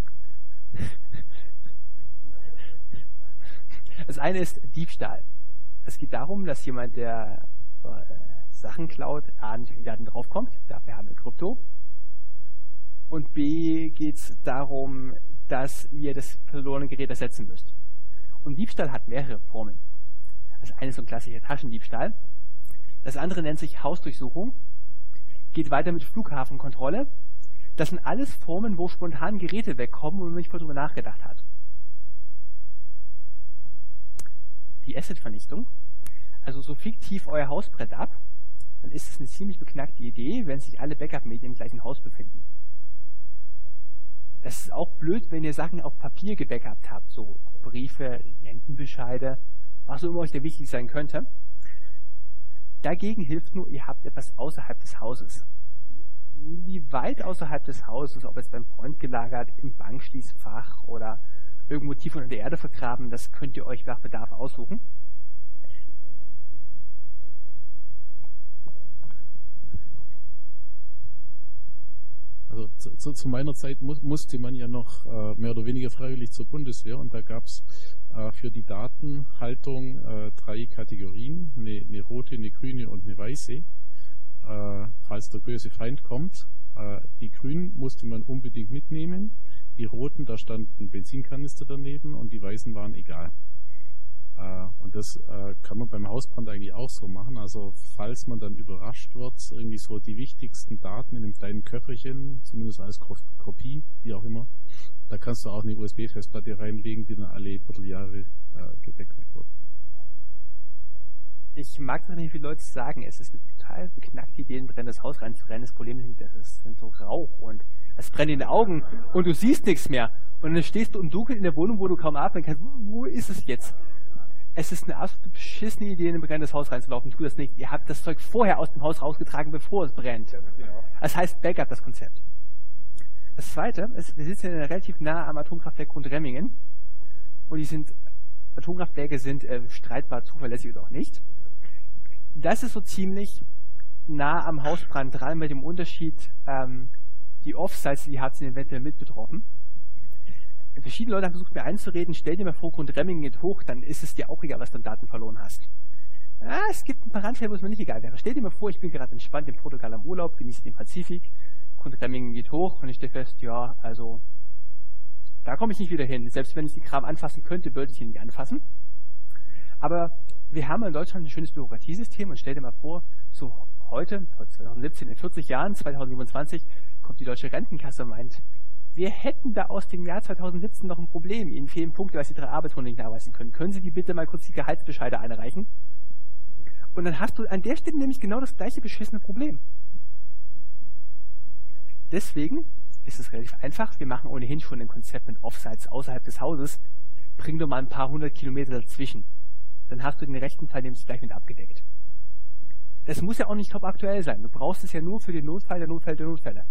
Das eine ist Diebstahl. Es geht darum, dass jemand, der äh, Sachen klaut, A, nicht auf die Daten draufkommt, dafür haben wir Krypto. Und B, geht es darum, dass ihr das verlorene Gerät ersetzen müsst. Und Diebstahl hat mehrere Formen. Das eine ist so ein klassischer Taschendiebstahl. Das andere nennt sich Hausdurchsuchung. Geht weiter mit Flughafenkontrolle. Das sind alles Formen, wo spontan Geräte wegkommen, wo man nicht darüber nachgedacht hat. Die Asset-Vernichtung. Also so fiktiv euer Haus brennt ab, dann ist es eine ziemlich beknackte Idee, wenn sich alle Backup-Medien im gleichen Haus befinden. Das ist auch blöd, wenn ihr Sachen auf Papier gebackupt habt, so Briefe, Rentenbescheide, was auch immer euch da wichtig sein könnte. Dagegen hilft nur, ihr habt etwas außerhalb des Hauses. Wie weit außerhalb des Hauses, ob es beim Freund gelagert, im Bankschließfach oder irgendwo tief unter der Erde vergraben, das könnt ihr euch nach Bedarf aussuchen. Also zu, zu, zu meiner Zeit mu musste man ja noch äh, mehr oder weniger freiwillig zur Bundeswehr und da gab es äh, für die Datenhaltung äh, drei Kategorien, eine, eine rote, eine grüne und eine weiße. Äh, falls der böse Feind kommt, äh, die grünen musste man unbedingt mitnehmen, die roten, da stand ein Benzinkanister daneben und die weißen waren egal. Äh, und das äh, kann man beim Hausbrand eigentlich auch so machen. Also falls man dann überrascht wird, irgendwie so die wichtigsten Daten in einem kleinen Köfferchen, zumindest als Kopie, wie auch immer, da kannst du auch eine U S B-Festplatte reinlegen, die dann alle Vierteljahre äh, gewechselt wird. Ich mag das nicht, wie viele Leute sagen, es ist eine total beknackte Idee, in ein brennendes Haus reinzurennen. Das Problem ist, das ist so Rauch und es brennt in den Augen und du siehst nichts mehr. Und dann stehst du im Dunkeln in der Wohnung, wo du kaum atmen kannst. Wo, wo ist es jetzt? Es ist eine absolut beschissene Idee, in ein brennendes Haus reinzulaufen. Tu das nicht. Ihr habt das Zeug vorher aus dem Haus rausgetragen, bevor es brennt. Das heißt Backup, das Konzept. Das Zweite ist, wir sitzen relativ nah am Atomkraftwerk Grundremmingen. Und die sind, Atomkraftwerke sind äh, streitbar zuverlässig oder auch nicht. Das ist so ziemlich nah am Hausbrand dran, mit dem Unterschied, ähm, die Offsites, die habt, sind eventuell mit betroffen. Verschiedene Leute haben versucht, mir einzureden, stell dir mal vor, Grundremmingen geht hoch, dann ist es dir auch egal, was du an Daten verloren hast. Ja, es gibt ein paar Randfälle, wo es mir nicht egal wäre. Stell dir mal vor, ich bin gerade entspannt in Portugal am Urlaub, genieße den Pazifik, Grundremmingen geht hoch und ich stelle fest, ja, also, da komme ich nicht wieder hin. Selbst wenn ich den Kram anfassen könnte, würde ich ihn nicht anfassen. Aber wir haben in Deutschland ein schönes Bürokratiesystem und stell dir mal vor, so heute, zwanzig siebzehn, in vierzig Jahren, zwanzig siebenundzwanzig, kommt die deutsche Rentenkasse und meint, wir hätten da aus dem Jahr zwanzig siebzehn noch ein Problem. Ihnen fehlen Punkte, weil Sie drei Arbeitsmonate nicht nachweisen können. Können Sie die bitte mal kurz die Gehaltsbescheide einreichen? Und dann hast du an der Stelle nämlich genau das gleiche beschissene Problem. Deswegen ist es relativ einfach. Wir machen ohnehin schon ein Konzept mit Offsites außerhalb des Hauses. Bring doch mal ein paar hundert Kilometer dazwischen. Dann hast du den rechten Fall nämlich gleich mit abgedeckt. Das muss ja auch nicht top aktuell sein. Du brauchst es ja nur für den Notfall der Notfall der Notfälle.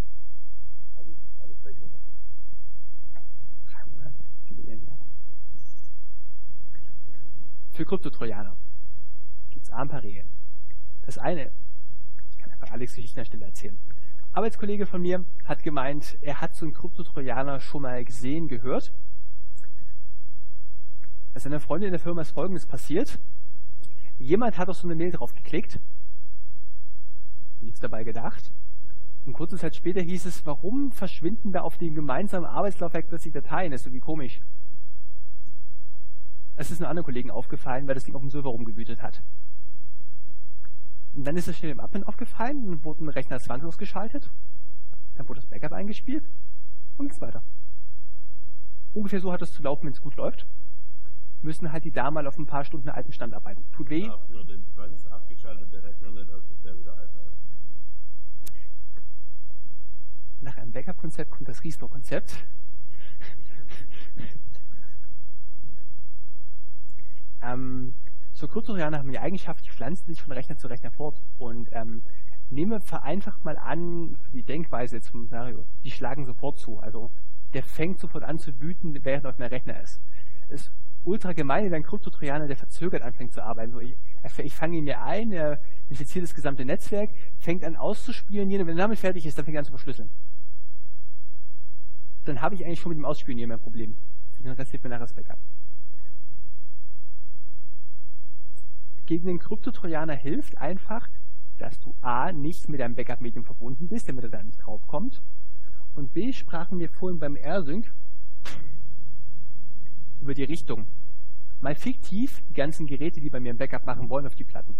Für Kryptotrojaner gibt es ein paar Regeln. Das eine, ich kann einfach Alex Geschichten an der Stelle erzählen. Ein Arbeitskollege von mir hat gemeint, er hat so einen Kryptotrojaner schon mal gesehen, gehört. Bei seiner Freundin in der Firma ist Folgendes passiert. Jemand hat auf so eine Mail drauf geklickt, nichts dabei gedacht. Und kurze Zeit später hieß es, warum verschwinden da auf dem gemeinsamen Arbeitslaufwerk plötzlich Dateien? Das ist irgendwie komisch. Es ist einem anderen Kollegen aufgefallen, weil das Ding auf dem Server rumgewütet hat. Und dann ist es schnell im Admin aufgefallen, dann wurde ein Rechner zwangslos geschaltet, dann wurde das Backup eingespielt und geht's weiter. Ungefähr so hat es zu laufen, wenn es gut läuft. Müssen halt die da mal auf ein paar Stunden alten Stand arbeiten. Tut weh. Darf nur den Zwangs abgeschaltete Rechner nicht aus der wieder einschalten. Nach einem Backup-Konzept kommt das Restore-Konzept. ähm, so Kryptotrojaner haben die Eigenschaft, die pflanzen sich von Rechner zu Rechner fort. Und ähm, nehmen wir vereinfacht mal an, für die Denkweise jetzt vom Szenario, die schlagen sofort zu. Also der fängt sofort an zu wüten, während er auf einem Rechner ist. ist ultra gemein, wenn ein Kryptotrojaner, der verzögert anfängt zu arbeiten. So, ich, ich fange ihn mir ein, er infiziert das gesamte Netzwerk, fängt an auszuspionieren, und wenn er damit fertig ist, dann fängt er an zu verschlüsseln. Dann habe ich eigentlich schon mit dem Ausspionieren mein Problem. Dann restiert mir nachher das Backup. Gegen den Kryptotrojaner hilft einfach, dass du A, nicht mit deinem Backup-Medium verbunden bist, damit er da nicht draufkommt. Und B, sprachen wir vorhin beim AirSync über die Richtung. Mal fiktiv die ganzen Geräte, die bei mir ein Backup machen wollen, auf die Platten.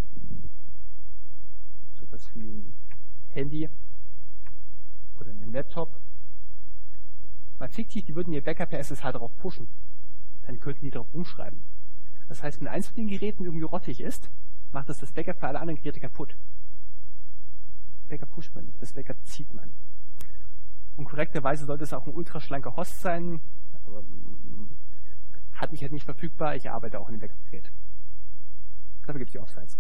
So was wie ein Handy oder ein Laptop. Mal fiktiv, die würden ihr Backup per S S H drauf pushen. Dann könnten die drauf umschreiben. Das heißt, wenn eins von den Geräten irgendwie rottig ist, macht das das Backup für alle anderen Geräte kaputt. Backup pusht man nicht, das Backup zieht man. Und korrekterweise sollte es auch ein ultraschlanker Host sein, aber hatte ich halt nicht verfügbar, ich arbeite auch in dem Backup-Gerät. Dafür gibt es die Offsites.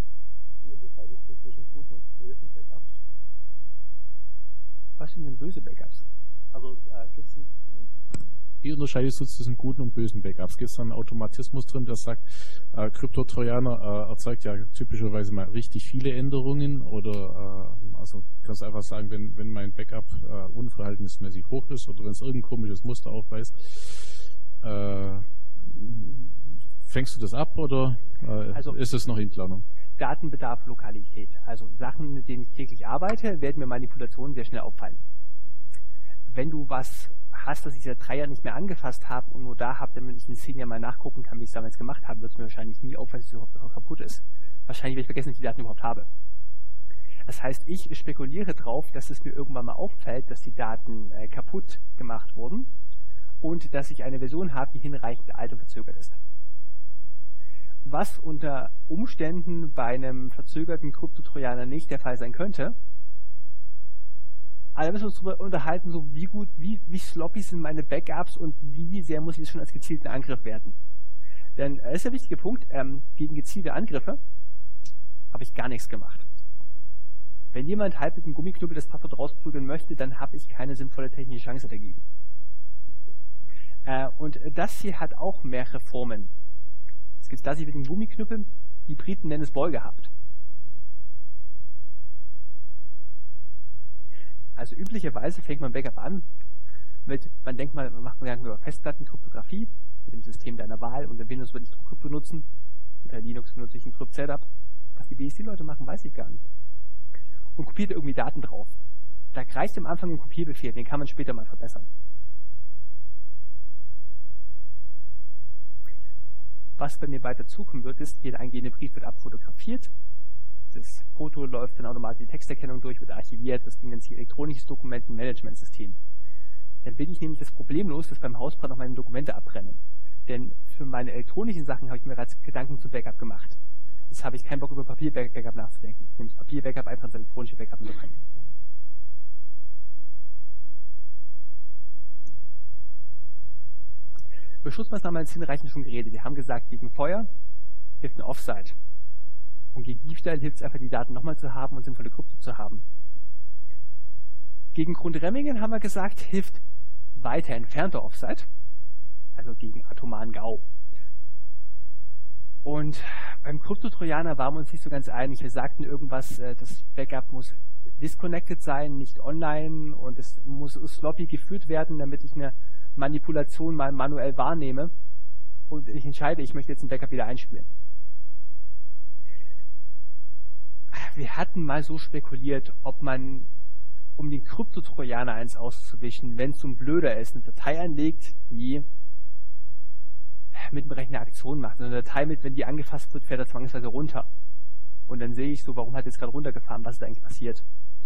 Was sind denn böse Backups? Also äh, gibt's ein, Wie unterscheidest du zwischen guten und bösen Backups? Gibt es da einen Automatismus drin, der sagt, äh, Kryptotrojaner äh, erzeugt ja typischerweise mal richtig viele Änderungen oder äh, also kannst du einfach sagen, wenn, wenn mein Backup äh, unverhältnismäßig hoch ist oder wenn es irgendein komisches Muster aufweist, äh, fängst du das ab oder äh, also, ist es noch in Planung? Datenbedarf, Lokalität. Also Sachen, mit denen ich täglich arbeite, werden mir Manipulationen sehr schnell auffallen. Wenn du was hast, dass ich diese Dreier nicht mehr angefasst habe und nur da habe, damit ich in zehn Jahren mal nachgucken kann, wie ich es damals gemacht habe, wird es mir wahrscheinlich nie auffallen, dass es überhaupt kaputt ist. Wahrscheinlich werde ich vergessen, dass ich die Daten überhaupt habe. Das heißt, ich spekuliere drauf, dass es mir irgendwann mal auffällt, dass die Daten äh, kaputt gemacht wurden und dass ich eine Version habe, die hinreichend alt und verzögert ist. Was unter Umständen bei einem verzögerten Kryptotrojaner nicht der Fall sein könnte. Aber da müssen wir uns darüber unterhalten, so wie gut, wie, wie sloppy sind meine Backups und wie sehr muss ich das schon als gezielten Angriff werten. Denn das ist der wichtige Punkt, ähm, gegen gezielte Angriffe habe ich gar nichts gemacht. Wenn jemand halb mit einem Gummiknüppel das Passwort rausprügeln möchte, dann habe ich keine sinnvolle technische Chance dagegen. Äh, und das hier hat auch mehrere Formen. Es gibt das hier mit dem Gummiknüppel, die Briten nennen es Ball gehabt. Also üblicherweise fängt man Backup an mit, man denkt mal, man macht Gedanken über Festplattenkryptographie mit dem System deiner Wahl. Unter Windows würde ich TrueCrypt benutzen, unter Linux benutze ich ein Crypt-Setup. Was die B S D-Leute machen, weiß ich gar nicht. Und kopiert irgendwie Daten drauf. Da reicht am Anfang ein Kopierbefehl, den kann man später mal verbessern. Was bei mir weiter zukommen wird, ist, jeder eingehende Brief wird abfotografiert. Das Foto läuft dann automatisch die Texterkennung durch, wird archiviert. Das nennt sich elektronisches Dokumentenmanagementsystem. Dann bin ich nämlich das Problem los, dass beim Hausbrand noch meine Dokumente abbrennen. Denn für meine elektronischen Sachen habe ich mir bereits Gedanken zum Backup gemacht. Jetzt habe ich keinen Bock, über Papier-Backup nachzudenken. Ich nehme das Papier-Backup einfach ins elektronische Backup mit rein. Über Schutzmaßnahmen als hinreichend schon geredet. Wir haben gesagt, gegen Feuer hilft eine Offsite. Und gegen Diebstahl hilft es einfach, die Daten nochmal zu haben und sinnvolle Krypto zu haben. Gegen Grundremmingen haben wir gesagt, hilft weiter entfernte Offsite. Also gegen atomaren GAU. Und beim Kryptotrojaner waren wir uns nicht so ganz einig. Wir sagten irgendwas, das Backup muss disconnected sein, nicht online, und es muss sloppy geführt werden, damit ich eine Manipulation mal manuell wahrnehme und ich entscheide, ich möchte jetzt ein Backup wieder einspielen. Wir hatten mal so spekuliert, ob man, um den Kryptotrojaner eins auszuwischen, wenn es so blöder ist, eine Datei anlegt, die mit dem Rechner Aktion macht. Eine Datei mit, wenn die angefasst wird, fährt er zwangsweise runter. Und dann sehe ich so, warum hat er jetzt gerade runtergefahren, was ist eigentlich passiert?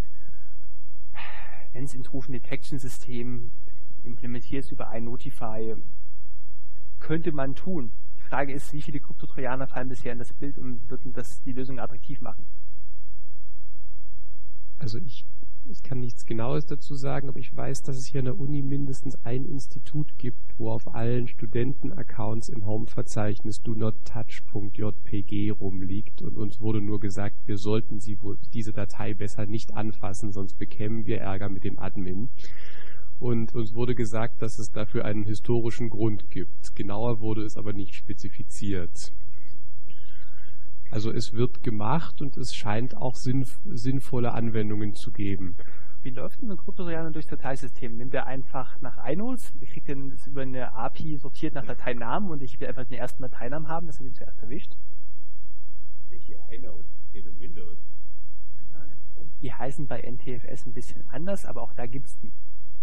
Nenn es Intrusion Detection System, implementiere es über ein Notify. Könnte man tun. Die Frage ist, wie viele Kryptotrojaner fallen bisher in das Bild und würden das die Lösung attraktiv machen? Also ich, ich kann nichts Genaues dazu sagen, aber ich weiß, dass es hier an der Uni mindestens ein Institut gibt, wo auf allen Studenten-Accounts im Home-Verzeichnis do not touch punkt j p g rumliegt, und uns wurde nur gesagt, wir sollten sie wohl, diese Datei besser nicht anfassen, sonst bekämen wir Ärger mit dem Admin. Und uns wurde gesagt, dass es dafür einen historischen Grund gibt. Genauer wurde es aber nicht spezifiziert. Also es wird gemacht und es scheint auch sinnf sinnvolle Anwendungen zu geben. Wie läuft denn so ein Kryptotrojaner durchs Dateisystem? Nimmt er einfach nach I N Os, kriegt den über eine A P I sortiert nach Dateinamen und ich will einfach den ersten Dateinamen haben, dass er den zuerst erwischt? Welche I N Os? Geht um Windows. Die heißen bei N T F S ein bisschen anders, aber auch da gibt's die.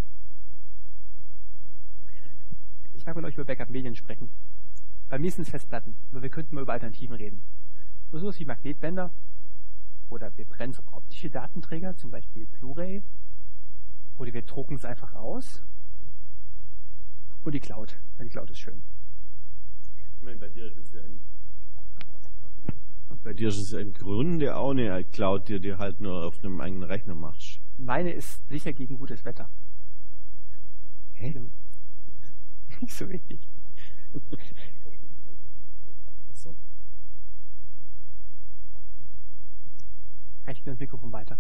Ich mag mit euch über Backup-Medien sprechen. Bei mir sind es Festplatten, aber wir könnten mal über Alternativen reden. So sowas wie Magnetbänder, oder wir brennen so optische Datenträger, zum Beispiel Blu-ray, oder wir drucken es einfach aus. Und die Cloud. Die Cloud ist schön. Ich meine, bei dir ist es ja ein, bei dir ist es im Grunde auch eine Cloud, die du halt nur auf einem eigenen Rechner machst. Meine ist sicher gegen gutes Wetter. Hä? Nicht so wichtig. So. Ich bin das Mikrofon weiter.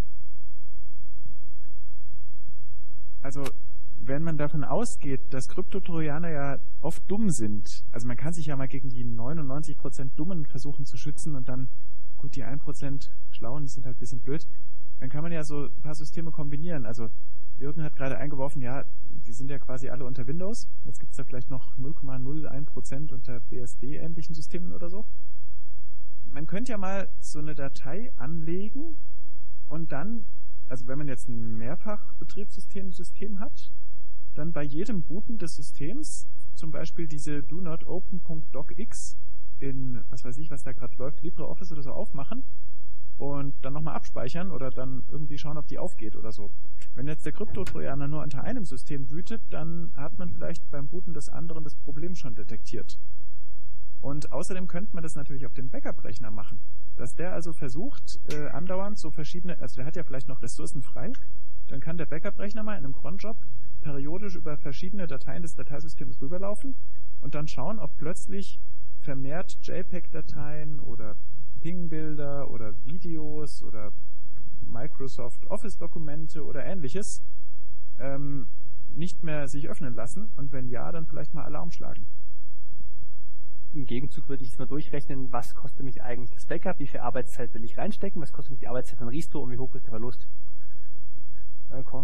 Also, wenn man davon ausgeht, dass Kryptotrojaner ja oft dumm sind, also man kann sich ja mal gegen die neunundneunzig Prozent Dummen versuchen zu schützen und dann, gut, die ein Prozent Schlauen, die sind halt ein bisschen blöd, dann kann man ja so ein paar Systeme kombinieren. Also, Jürgen hat gerade eingeworfen, ja, die sind ja quasi alle unter Windows. Jetzt gibt es da vielleicht noch null Komma null eins Prozent unter B S D-ähnlichen Systemen oder so. Man könnte ja mal so eine Datei anlegen und dann, also wenn man jetzt ein Mehrfachbetriebssystem System hat, dann bei jedem Booten des Systems zum Beispiel diese do not open.docx in, was weiß ich, was da gerade läuft, LibreOffice oder so aufmachen und dann nochmal abspeichern oder dann irgendwie schauen, ob die aufgeht oder so. Wenn jetzt der Kryptotrojaner nur unter einem System wütet, dann hat man vielleicht beim Booten des anderen das Problem schon detektiert. Und außerdem könnte man das natürlich auf dem Backup-Rechner machen, dass der also versucht, äh, andauernd so verschiedene, also der hat ja vielleicht noch Ressourcen frei, dann kann der Backup-Rechner mal in einem Cronjob periodisch über verschiedene Dateien des Dateisystems rüberlaufen und dann schauen, ob plötzlich vermehrt JPEG-Dateien oder Ping-Bilder oder Videos oder Microsoft Office-Dokumente oder ähnliches ähm, nicht mehr sich öffnen lassen und wenn ja, dann vielleicht mal Alarm schlagen. Im Gegenzug würde ich jetzt mal durchrechnen, was kostet mich eigentlich das Backup, wie viel Arbeitszeit will ich reinstecken, was kostet mich die Arbeitszeit von Restore und wie hoch ist der Verlust. Okay.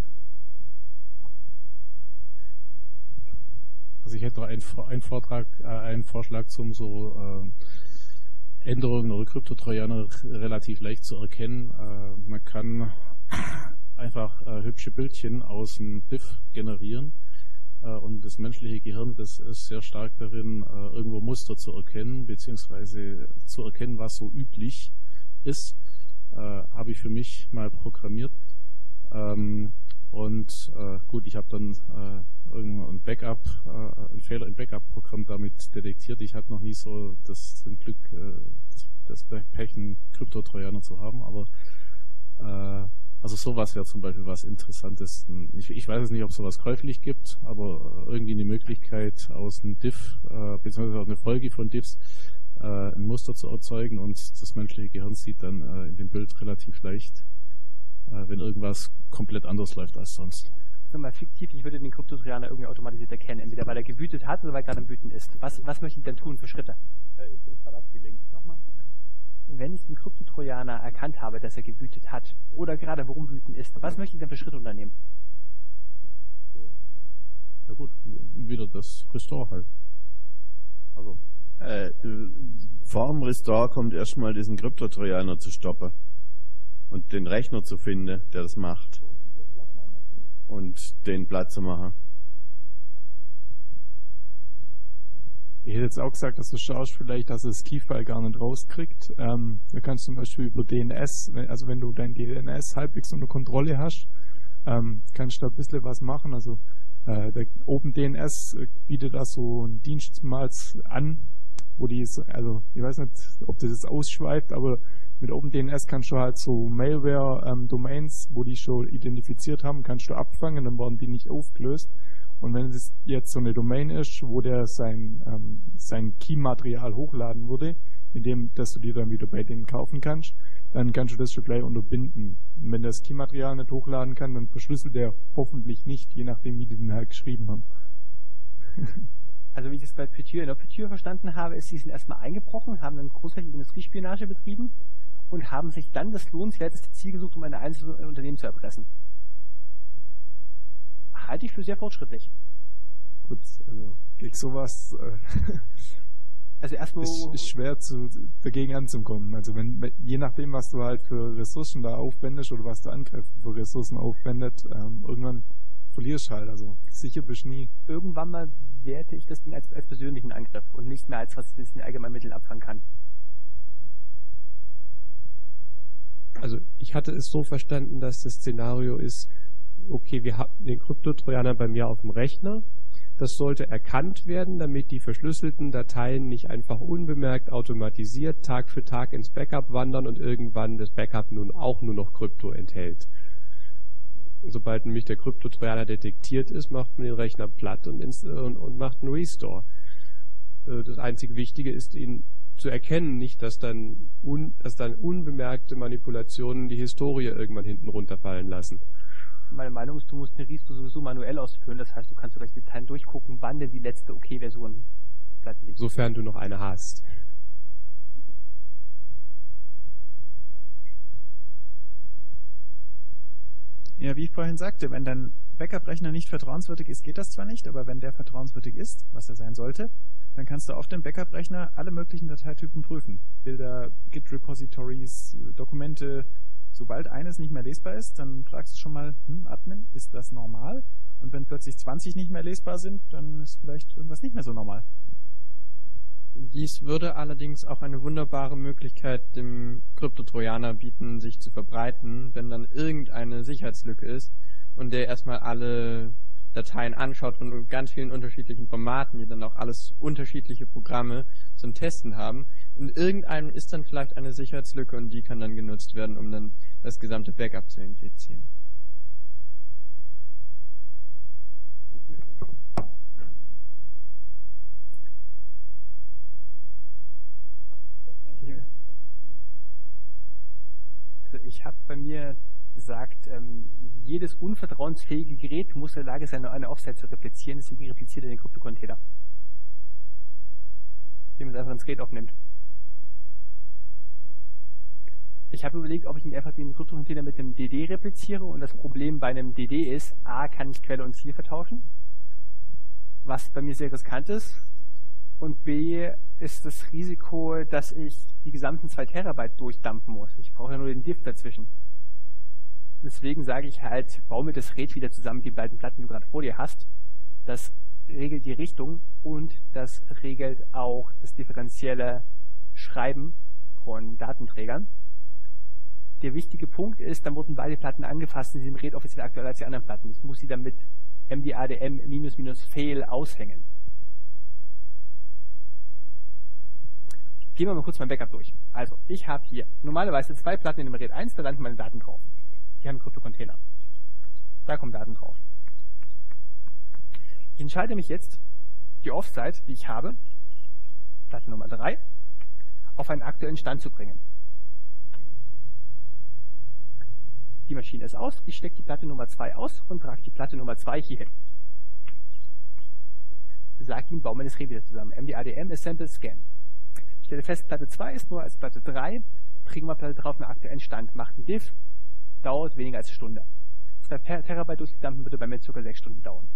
Also ich hätte noch einen, einen Vortrag, äh, einen Vorschlag zum so äh, Änderungen oder Kryptotrojaner relativ leicht zu erkennen. Äh, man kann einfach äh, hübsche Bildchen aus dem Diff generieren äh, und das menschliche Gehirn, das ist sehr stark darin, äh, irgendwo Muster zu erkennen, beziehungsweise zu erkennen, was so üblich ist, äh, habe ich für mich mal programmiert. Ähm, und äh, gut, ich habe dann äh, irgendein Backup, äh, einen Fehler im Backup-Programm damit detektiert. Ich hatte noch nie so das, das Glück, äh, das, das Pech, einen Kryptotrojaner zu haben, aber äh, also sowas wäre zum Beispiel was Interessantes. Ich, ich weiß jetzt nicht, ob es sowas käuflich gibt, aber irgendwie eine Möglichkeit, aus einem Diff, äh, beziehungsweise aus einer Folge von Diffs, äh, ein Muster zu erzeugen und das menschliche Gehirn sieht dann äh, in dem Bild relativ leicht, äh, wenn irgendwas komplett anders läuft als sonst. Also mal fiktiv, ich würde den Kryptotrojaner irgendwie automatisiert erkennen, entweder weil er gewütet hat oder weil er gerade am Wüten ist. Was, was möchte ich denn tun für Schritte? Ich bin gerade abgelenkt. Nochmal. Wenn ich den Kryptotrojaner erkannt habe, dass er gewütet hat oder gerade worum wüten ist, was möchte ich denn für Schritte unternehmen? Ja gut, wieder das Restore halt. Also äh, vor dem Restore kommt erstmal diesen Kryptotrojaner zu stoppen und den Rechner zu finden, der das macht und den platt zu machen. Ich hätte jetzt auch gesagt, dass du schaust vielleicht, dass es Key-File gar nicht rauskriegt. Ähm, du kannst zum Beispiel über D N S, also wenn du dein D N S halbwegs unter Kontrolle hast, ähm, kannst du da ein bisschen was machen. Also äh, der OpenDNS bietet da so einen Dienst mal an, wo die, also ich weiß nicht, ob das jetzt ausschweift, aber mit OpenDNS kannst du halt so Malware-Domains, ähm, wo die schon identifiziert haben, kannst du abfangen, dann werden die nicht aufgelöst. Und wenn es jetzt so eine Domain ist, wo der sein, ähm, sein Key-Material hochladen würde, indem dass du dir dann wieder bei denen kaufen kannst, dann kannst du das schon gleich unterbinden. Und wenn das Key-Material nicht hochladen kann, dann verschlüsselt der hoffentlich nicht, je nachdem, wie die den halt geschrieben haben. Also wie ich das bei Petür in der Petür verstanden habe, ist, sie sind erstmal eingebrochen, haben eine großflächige Industriespionage betrieben und haben sich dann das lohnenswerteste Ziel gesucht, um ein einzelnes Unternehmen zu erpressen. Halte ich für sehr fortschrittlich. Gut, also gegen sowas äh, also erstmal ist, ist schwer zu, dagegen anzukommen. Also wenn, je nachdem, was du halt für Ressourcen da aufwendest oder was der Angriff für Ressourcen aufwendet, ähm, irgendwann verlierst du halt. Also sicher bist du nie. Irgendwann mal werte ich das Ding als, als persönlichen Angriff und nicht mehr als was das in allgemeinen Mitteln abfangen kann. Also ich hatte es so verstanden, dass das Szenario ist, okay, wir haben den Kryptotrojaner bei mir auf dem Rechner. Das sollte erkannt werden, damit die verschlüsselten Dateien nicht einfach unbemerkt automatisiert Tag für Tag ins Backup wandern und irgendwann das Backup nun auch nur noch Krypto enthält. Sobald nämlich der Kryptotrojaner detektiert ist, macht man den Rechner platt und, ins, und, und macht einen Restore. Das einzige Wichtige ist, ihn zu erkennen, nicht, dass dann, un, dass dann unbemerkte Manipulationen die Historie irgendwann hinten runterfallen lassen. Meine Meinung ist, du musst eine Restore sowieso manuell ausführen, das heißt, du kannst durch die Dateien durchgucken, wann denn die letzte OK-Version okay liegt. Sofern du noch eine hast. Ja, wie ich vorhin sagte, wenn dein Backup-Rechner nicht vertrauenswürdig ist, geht das zwar nicht, aber wenn der vertrauenswürdig ist, was er sein sollte, dann kannst du auf dem Backup-Rechner alle möglichen Dateitypen prüfen. Bilder, Git-Repositories, Dokumente. Sobald eines nicht mehr lesbar ist, dann fragst du schon mal, hm, Admin, ist das normal? Und wenn plötzlich zwanzig nicht mehr lesbar sind, dann ist vielleicht irgendwas nicht mehr so normal. Dies würde allerdings auch eine wunderbare Möglichkeit dem Kryptotrojaner bieten, sich zu verbreiten, wenn dann irgendeine Sicherheitslücke ist und der erstmal alle Dateien anschaut von ganz vielen unterschiedlichen Formaten, die dann auch alles unterschiedliche Programme zum Testen haben. In irgendeinem ist dann vielleicht eine Sicherheitslücke und die kann dann genutzt werden, um dann das gesamte Backup zu infizieren. Also ich habe bei mir gesagt, ähm, jedes unvertrauensfähige Gerät muss in der Lage sein, eine Offsite zu replizieren, deswegen repliziert er den Kryptocontainer. Indem man es einfach ins Gerät aufnimmt. Ich habe überlegt, ob ich mir einfach den Kryptocontainer mit einem D D repliziere und das Problem bei einem D D ist, A, kann ich Quelle und Ziel vertauschen, was bei mir sehr riskant ist, und B, ist das Risiko, dass ich die gesamten zwei Terabyte durchdampfen muss. Ich brauche ja nur den Diff dazwischen. Deswegen sage ich halt, baue mir das R A I D wieder zusammen mit den beiden Platten, die du gerade vor dir hast. Das regelt die Richtung und das regelt auch das differenzielle Schreiben von Datenträgern. Der wichtige Punkt ist, dann wurden beide Platten angefasst und sind im R A I D offiziell aktueller als die anderen Platten. Ich muss sie dann mit M D A D M minus minus fail aushängen. Gehen wir mal kurz mein Backup durch. Also, ich habe hier normalerweise zwei Platten in dem R A I D eins, da landen meine Daten drauf. Die haben einen Kryptocontainer. Da kommen Daten drauf. Ich entscheide mich jetzt, die Offsite, die ich habe, Platte Nummer drei, auf einen aktuellen Stand zu bringen. Die Maschine ist aus, ich stecke die Platte Nummer zwei aus und trage die Platte Nummer zwei hier hin. Sage ihm, baue mir das R A I D wieder zusammen. M D A D M Assemble Scan. Stelle fest, Platte zwei ist nur als Platte drei, bringen wir Platte drauf einen aktuellen Stand, macht einen Diff, dauert weniger als eine Stunde. zwei Terabyte durchgedampft würde bei mir ca. sechs Stunden dauern.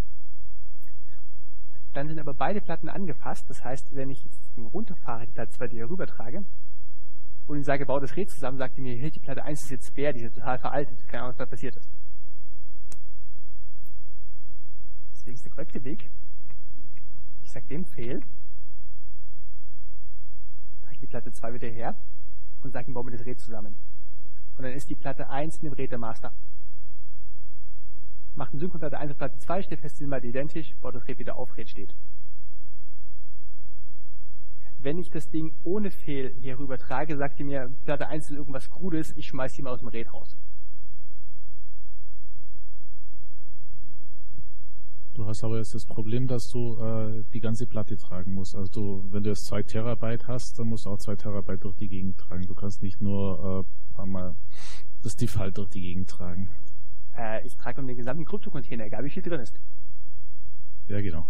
Dann sind aber beide Platten angefasst, das heißt, wenn ich jetzt runterfahre, die Platte zwei, die hier rübertrage, und ich sage, baue das R A I D zusammen, sagt er mir, hey, die Platte eins ist jetzt spare, die ist total veraltet, keine Ahnung, was da passiert ist. Deswegen ist der korrekte Weg. Ich sage dem Fail, trage die Platte zwei wieder her und sage ihm, baue mir das R A I D zusammen. Und dann ist die Platte eins in dem R A I D der Master. Macht einen Synchron Platte eins und Platte zwei, steht fest, sie sind beide identisch, baut das R A I D wieder auf, R A I D steht. Wenn ich das Ding ohne Fail hier rüber trage, sagt ihr mir, Platte eins ist irgendwas Krudes, ich schmeiß die mal aus dem R A I D raus. Du hast aber jetzt das Problem, dass du äh, die ganze Platte tragen musst. Also du, wenn du jetzt zwei Terabyte hast, dann musst du auch zwei Terabyte durch die Gegend tragen. Du kannst nicht nur äh, einmal das Diff halt durch die Gegend tragen. Äh, ich trage um den gesamten Kryptocontainer, egal wie viel drin ist. Ja, genau.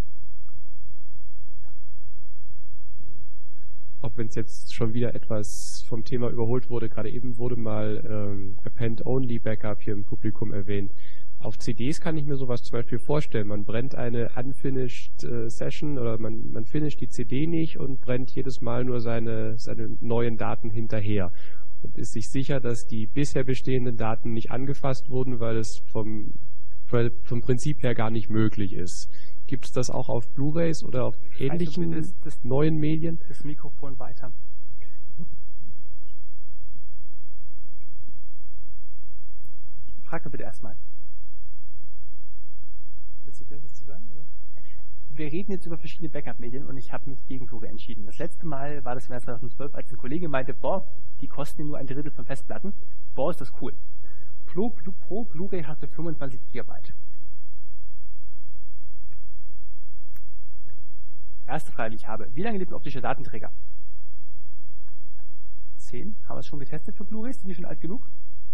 Auch wenn es jetzt schon wieder etwas vom Thema überholt wurde, gerade eben wurde mal ähm, Append-Only-Backup hier im Publikum erwähnt. Auf C Ds kann ich mir sowas zum Beispiel vorstellen. Man brennt eine unfinished äh, Session oder man, man finisht die C D nicht und brennt jedes Mal nur seine, seine neuen Daten hinterher. Und ist sich sicher, dass die bisher bestehenden Daten nicht angefasst wurden, weil es vom, vom Prinzip her gar nicht möglich ist. Gibt es das auch auf Blu-rays oder auf ähnlichen das, das, neuen Medien? Das Mikrofon weiter. Frag mir bitte erstmal. Willst du da was zu sagen? Oder? Wir reden jetzt über verschiedene Backup-Medien und ich habe mich gegen Blu-ray entschieden. Das letzte Mal war das im Jahr zweitausendzwölf, als ein Kollege meinte, boah, die kosten nur ein Drittel von Festplatten. Boah, ist das cool. Pro, pro Blu-ray hast du fünfundzwanzig Gigabyte. Erste Frage, die ich habe. Wie lange lebt ein optischer Datenträger? zehn? Haben wir es schon getestet für Blu-rays? Sind die schon alt genug?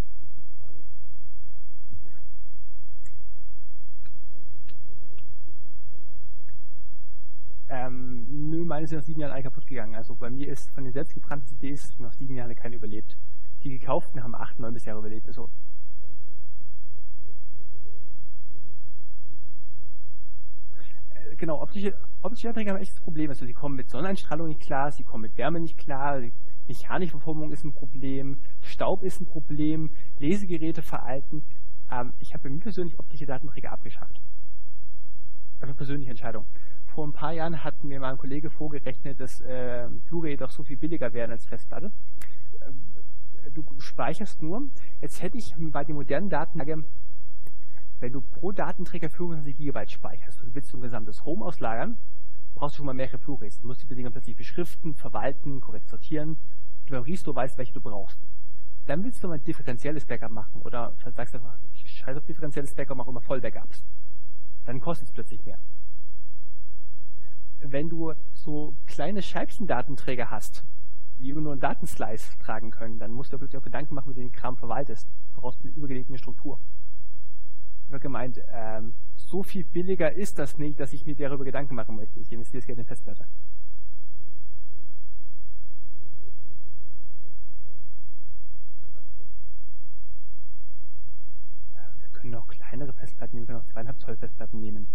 Ähm, nö, meine sind nach sieben Jahren alle kaputt gegangen. Also bei mir ist von den selbstgebrannten C Ds nach sieben Jahren keine überlebt. Die gekauften haben acht, neun bis Jahre überlebt. Also äh, genau, optische, optische Datenträger haben echt das Problem. Also sie kommen mit Sonneneinstrahlung nicht klar, sie kommen mit Wärme nicht klar, mechanische Verformung ist ein Problem, Staub ist ein Problem, Lesegeräte veralten. Ähm, ich habe bei mir persönlich optische Datenträger abgeschafft. Das war eine persönliche Entscheidung. Vor ein paar Jahren hat mir mal ein Kollege vorgerechnet, dass äh, Blu-ray doch so viel billiger wären als Festplatte. Äh, du speicherst nur. Jetzt hätte ich bei den modernen Datenträgern, wenn du pro Datenträger fünfundzwanzig Gigabyte speicherst und willst du ein gesamtes Home auslagern, brauchst du schon mal mehrere Blu-rays. Du musst die Dinge plötzlich beschriften, verwalten, korrekt sortieren. Du beim Restore weißt, welche du brauchst. Dann willst du mal ein differenzielles Backup machen oder sagst du einfach, scheiß auf differenzielles Backup, mach immer Voll-Backups. Dann kostet es plötzlich mehr. Wenn du so kleine Scheibchen-Datenträger hast, die immer nur einen Datenslice tragen können, dann musst du plötzlich auch Gedanken machen, wie du den Kram verwaltest. Du brauchst eine übergelegene Struktur. Ich habe gemeint, ähm, so viel billiger ist das nicht, dass ich mir darüber Gedanken machen möchte. Ich investiere das Geld in Festplatte. Wir können auch kleinere Festplatten nehmen, wir können auch zweieinhalb Zoll Festplatten nehmen.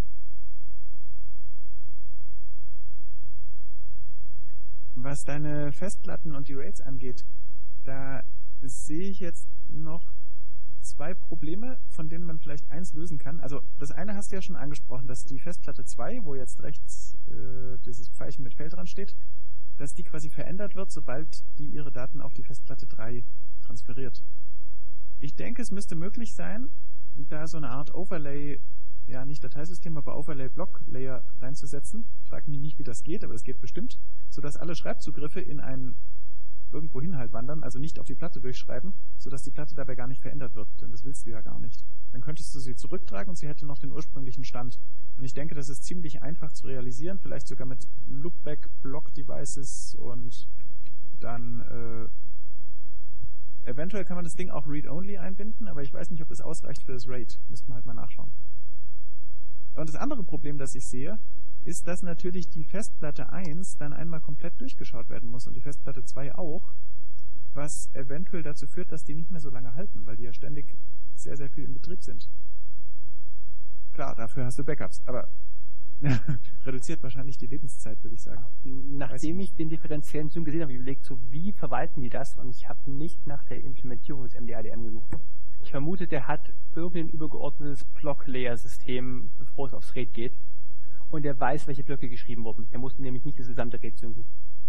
Was deine Festplatten und die RAIDs angeht, da sehe ich jetzt noch zwei Probleme, von denen man vielleicht eins lösen kann. Also das eine hast du ja schon angesprochen, dass die Festplatte zwei, wo jetzt rechts äh, dieses Pfeilchen mit Feld dran steht, dass die quasi verändert wird, sobald die ihre Daten auf die Festplatte drei transferiert. Ich denke, es müsste möglich sein, da so eine Art Overlay, ja nicht Dateisystem, aber Overlay-Block-Layer reinzusetzen. Ich frage mich nicht, wie das geht, aber das geht bestimmt, sodass alle Schreibzugriffe in einen irgendwo hin halt wandern, also nicht auf die Platte durchschreiben, sodass die Platte dabei gar nicht verändert wird, denn das willst du ja gar nicht. Dann könntest du sie zurücktragen und sie hätte noch den ursprünglichen Stand. Und ich denke, das ist ziemlich einfach zu realisieren, vielleicht sogar mit Loopback-Block-Devices und dann äh, eventuell kann man das Ding auch Read-Only einbinden, aber ich weiß nicht, ob das ausreicht für das RAID. Müssten wir halt mal nachschauen. Und das andere Problem, das ich sehe, ist, dass natürlich die Festplatte eins dann einmal komplett durchgeschaut werden muss und die Festplatte zwei auch, was eventuell dazu führt, dass die nicht mehr so lange halten, weil die ja ständig sehr, sehr viel in Betrieb sind. Klar, dafür hast du Backups, aber reduziert wahrscheinlich die Lebenszeit, würde ich sagen. Nachdem ich den differenziellen Zoom gesehen habe, habe ich überlegt, so wie verwalten die das, und ich habe nicht nach der Implementierung des M D A D M gesucht. Ich vermute, der hat irgendein übergeordnetes Block-Layer-System, bevor es aufs RAID geht. Und der weiß, welche Blöcke geschrieben wurden. Er musste nämlich nicht das gesamte RAID synken.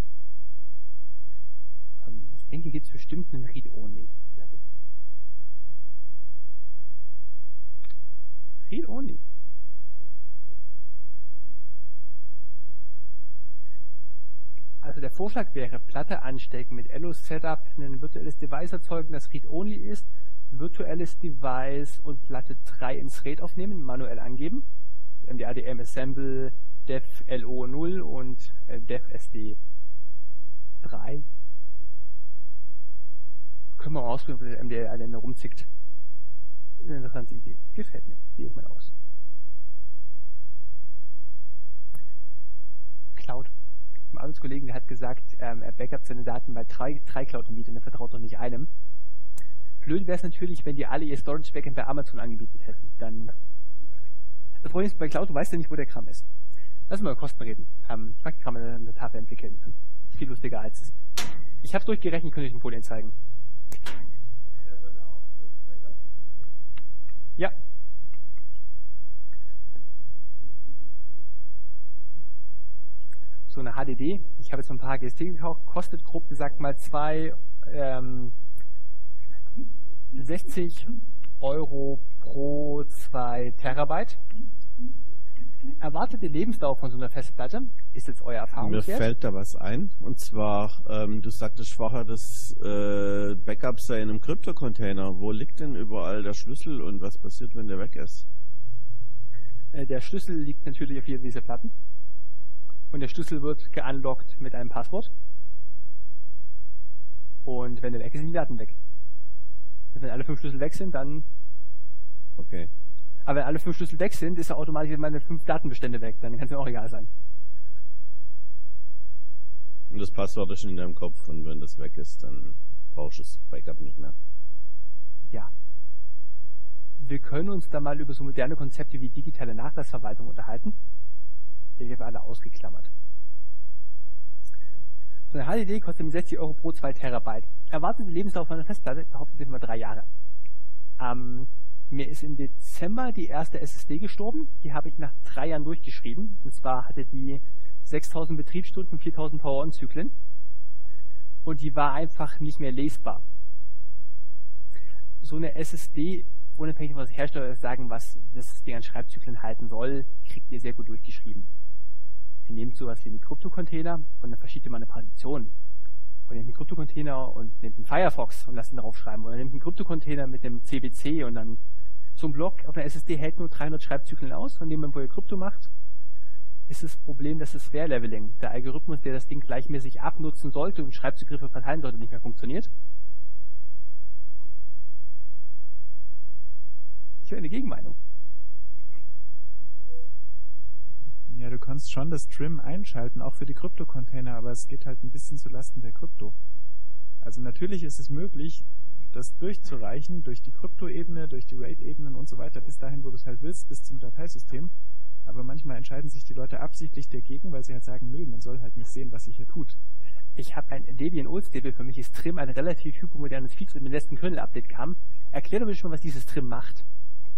Ähm, ich denke, hier gibt es bestimmt einen Read-Only. Read-Only. Also der Vorschlag wäre, Platte anstecken, mit Elo-Setup ein virtuelles Device erzeugen, das Read-Only ist, virtuelles Device und Platte drei ins RAID aufnehmen, manuell angeben. M D A D M Assemble, Dev L O null und äh, Dev S D drei. Können wir mal ausprobieren, ob der M D A D M rumzickt. Eine interessante Idee. Gefällt mir. Sehe ich mal aus. Cloud. Ein Arbeitskollegen, der hat gesagt, ähm, er backupt seine Daten bei drei, drei Cloud-Anbietern, er vertraut doch nicht einem. Blöd wäre es natürlich, wenn die alle ihr Storage-Backend bei Amazon angebietet hätten. Dann Das Problem ist, bei Cloud, du weißt ja nicht, wo der Kram ist. Lass uns mal über Kosten reden. Ähm, ich mag die Kram in der Tafel entwickeln. Das ist viel lustiger als es. Ich habe durchgerechnet, könnte ich in Folien zeigen. Ja. So eine H D D. Ich habe jetzt so ein paar G S T gekauft. Kostet grob gesagt mal zwei ähm, sechzig Euro pro zwei Terabyte. Erwartete Lebensdauer von so einer Festplatte ist jetzt euer Erfahrungswert? Mir fällt da was ein. Und zwar, ähm, du sagtest vorher, das äh, Backup sei in einem Krypto-Container. Wo liegt denn überall der Schlüssel und was passiert, wenn der weg ist? Äh, der Schlüssel liegt natürlich auf jeder dieser Platten. Und der Schlüssel wird geunlockt mit einem Passwort. Und wenn der weg ist, sind die Daten weg. Wenn alle fünf Schlüssel weg sind, dann... Okay. Aber wenn alle fünf Schlüssel weg sind, ist ja automatisch meine fünf Datenbestände weg. Dann kann es mir auch egal sein. Und das Passwort ist in deinem Kopf und wenn das weg ist, dann brauchst du das Backup nicht mehr. Ja. Wir können uns da mal über so moderne Konzepte wie digitale Nachlassverwaltung unterhalten. Die haben wir alle ausgeklammert. So eine H D D kostet sechzig Euro pro zwei Terabyte. Erwartete Lebensdauer von einer Festplatte behauptet immer drei Jahre. Ähm, Mir ist im Dezember die erste S S D gestorben. Die habe ich nach drei Jahren durchgeschrieben. Und zwar hatte die sechstausend Betriebsstunden, viertausend Power-On-Zyklen. Und die war einfach nicht mehr lesbar. So eine S S D, unabhängig von was Hersteller sagen, was das Ding an Schreibzyklen halten soll, kriegt ihr sehr gut durchgeschrieben. Ihr nehmt sowas wie einen Krypto-Container und dann verschiebt ihr mal eine Partition. Und nehmt einen Krypto-Container und nehmt einen Firefox und lasst ihn drauf schreiben. Oder nehmt einen Krypto-Container mit dem C B C und dann so ein Block auf einer S S D hält nur dreihundert Schreibzyklen aus. Und in dem Moment, wo ihr Krypto macht, ist das Problem, dass das Sphere-Leveling, der Algorithmus, der das Ding gleichmäßig abnutzen sollte und Schreibzugriffe verteilen sollte, nicht mehr funktioniert. Ich höre eine Gegenmeinung. Ja, du kannst schon das Trim einschalten, auch für die Krypto-Container, aber es geht halt ein bisschen zu Lasten der Krypto. Also natürlich ist es möglich, das durchzureichen, durch die Krypto-Ebene, durch die RAID-Ebenen und so weiter, bis dahin, wo du es halt willst, bis zum Dateisystem. Aber manchmal entscheiden sich die Leute absichtlich dagegen, weil sie halt sagen, nö, man soll halt nicht sehen, was sich hier tut. Ich habe ein Debian Old Stable, für mich ist Trim ein relativ hypermodernes Feature, das im letzten Kernel-Update kam. Erklär doch bitte schon, was dieses Trim macht.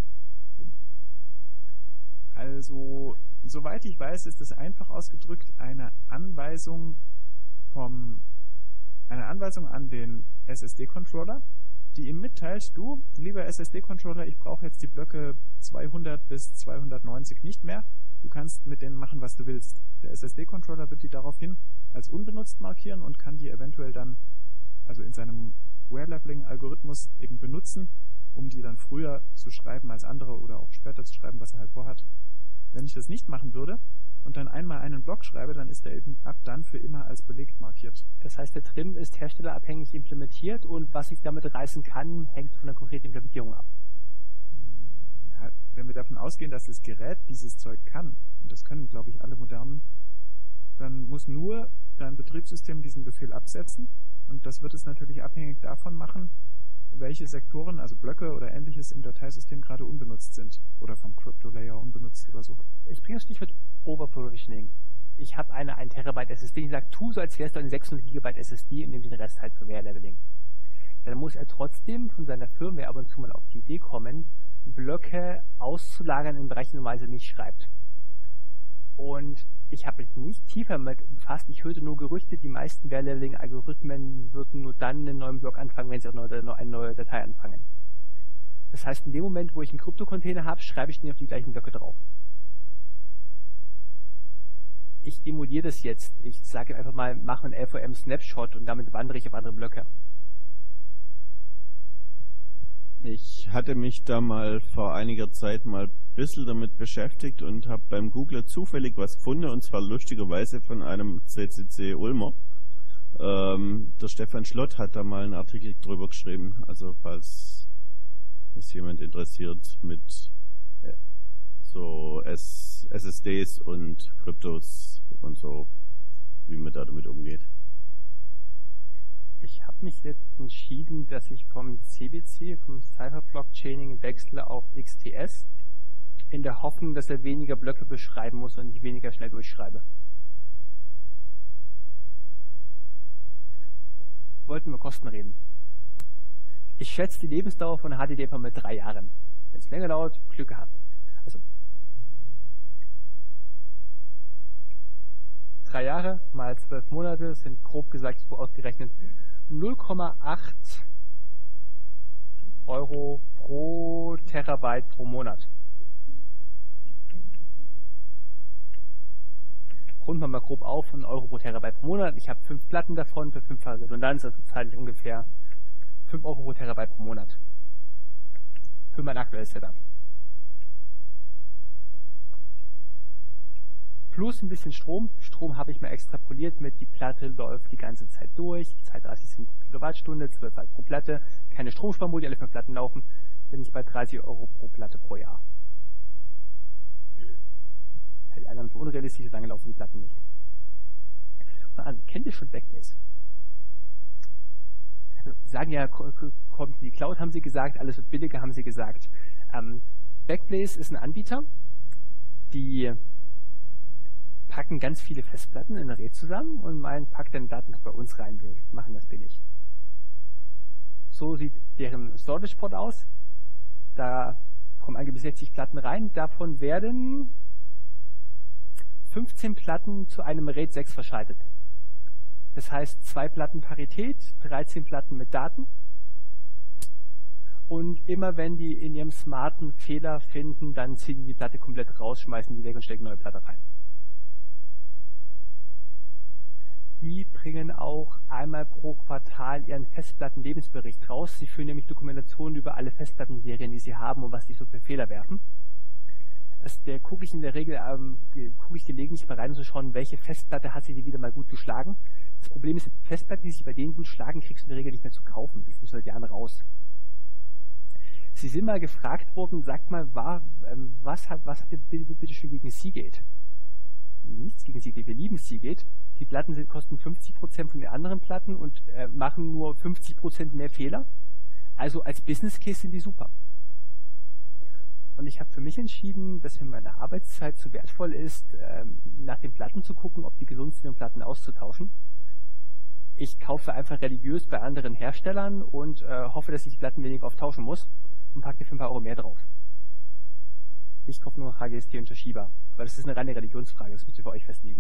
Also, soweit ich weiß, ist es einfach ausgedrückt eine Anweisung vom, eine Anweisung an den S S D-Controller, die ihm mitteilt, du, lieber S S D-Controller, ich brauche jetzt die Blöcke zweihundert bis zweihundertneunzig nicht mehr. Du kannst mit denen machen, was du willst. Der S S D-Controller wird die daraufhin als unbenutzt markieren und kann die eventuell dann, also in seinem Ware-Leveling-Algorithmus eben benutzen, um die dann früher zu schreiben als andere oder auch später zu schreiben, was er halt vorhat. Wenn ich das nicht machen würde und dann einmal einen Block schreibe, dann ist er eben ab dann für immer als belegt markiert. Das heißt, der Trim ist herstellerabhängig implementiert und was ich damit reißen kann, hängt von der konkreten Implementierung ab. Ja, wenn wir davon ausgehen, dass das Gerät dieses Zeug kann, und das können, glaube ich, alle modernen, dann muss nur dein Betriebssystem diesen Befehl absetzen und das wird es natürlich abhängig davon machen, welche Sektoren, also Blöcke oder ähnliches im Dateisystem gerade unbenutzt sind oder vom Crypto-Layer unbenutzt oder so. Ich bringe das Stichwort Overprovisioning. Ich habe eine ein Terabyte S S D, die sagt, tu so, als wärst du eine sechshundert Gigabyte S S D und nimm den Rest halt für Ware-Leveling. Dann muss er trotzdem von seiner Firmware ab und zu mal auf die Idee kommen, Blöcke auszulagern in Bereichen, wo er nicht schreibt. Und ich habe mich nicht tiefer mit befasst. Ich hörte nur Gerüchte, die meisten Ware-Leveling-Algorithmen würden nur dann einen neuen Block anfangen, wenn sie auch noch eine neue Datei anfangen. Das heißt, in dem Moment, wo ich einen Krypto-Container habe, schreibe ich den auf die gleichen Blöcke drauf. Ich emuliere das jetzt. Ich sage einfach mal, mache einen L V M-Snapshot und damit wandere ich auf andere Blöcke. Ich hatte mich da mal vor einiger Zeit mal ein bisschen damit beschäftigt und habe beim Googler zufällig was gefunden, und zwar lustigerweise von einem C C C Ulmer. Ähm, der Stefan Schlott hat da mal einen Artikel drüber geschrieben, also falls es jemand interessiert mit so S S Ds und Kryptos und so, wie man da damit umgeht. Ich habe mich jetzt entschieden, dass ich vom C B C, vom Cypher-Blockchaining wechsle auf X T S, in der Hoffnung, dass er weniger Blöcke beschreiben muss und ich weniger schnell durchschreibe. Wollten wir Kosten reden. Ich schätze die Lebensdauer von H D D einfach mit drei Jahren. Wenn es länger dauert, Glück gehabt. Also drei Jahre mal zwölf Monate sind grob gesagt so ausgerechnet null Komma acht Euro pro Terabyte pro Monat. Runden wir mal grob auf, ein Euro pro Terabyte pro Monat. Ich habe fünf Platten davon für fünffache Redundanz, also zahle ich ungefähr fünf Euro pro Terabyte pro Monat. Für mein aktuelles Setup. Plus ein bisschen Strom. Strom habe ich mal extrapoliert mit, die Platte läuft die ganze Zeit durch, Zeit dreißig Kilowattstunde, zwölf Watt pro Platte, keine Stromsparmodi, alle fünf Platten laufen, bin ich bei dreißig Euro pro Platte pro Jahr. Die anderen für unrealistisch, lange laufen die Platten nicht. An, kennt ihr schon Backblaze? Sagen ja, kommt die Cloud, haben sie gesagt, alles wird billiger, haben sie gesagt. Ähm, Backblaze ist ein Anbieter, die packen ganz viele Festplatten in eine RAID zusammen und meinen, packt dann Daten bei uns rein, wir machen das billig. So sieht deren Storage-Port aus. Da kommen angeblich sechzig Platten rein. Davon werden fünfzehn Platten zu einem RAID sechs verschaltet. Das heißt, zwei Platten Parität, dreizehn Platten mit Daten. Und immer wenn die in ihrem smarten Fehler finden, dann ziehen die die Platte komplett raus, schmeißen die weg und stecken eine neue Platte rein. Die bringen auch einmal pro Quartal ihren Festplatten-Lebensbericht raus. Sie führen nämlich Dokumentationen über alle Festplattenserien, die sie haben und was die so für Fehler werfen. Das, der gucke ich in der Regel, ähm, gucke ich gelegentlich mal rein, um zu schauen, welche Festplatte hat sie die wieder mal gut geschlagen. Das Problem ist, die Festplatten, die sich bei denen gut schlagen, kriegst du in der Regel nicht mehr zu kaufen. Die sind seit Jahren raus. Sie sind mal gefragt worden, sagt mal, war, ähm, was hat, was hat ihr bitte, bitte schon gegen Seagate? Nichts gegen Seagate, wir lieben Seagate. Die Platten sind, kosten fünfzig Prozent von den anderen Platten und äh, machen nur fünfzig Prozent mehr Fehler. Also als Business Case sind die super. Und ich habe für mich entschieden, dass mir meine Arbeitszeit zu wertvoll ist, ähm, nach den Platten zu gucken, ob die gesund sind und Platten auszutauschen. Ich kaufe einfach religiös bei anderen Herstellern und äh, hoffe, dass ich die Platten weniger oft tauschen muss und packe für ein paar Euro mehr drauf. Ich kaufe nur H G S T und Toshiba. Aber das ist eine reine Religionsfrage, das müsst ihr für euch festlegen.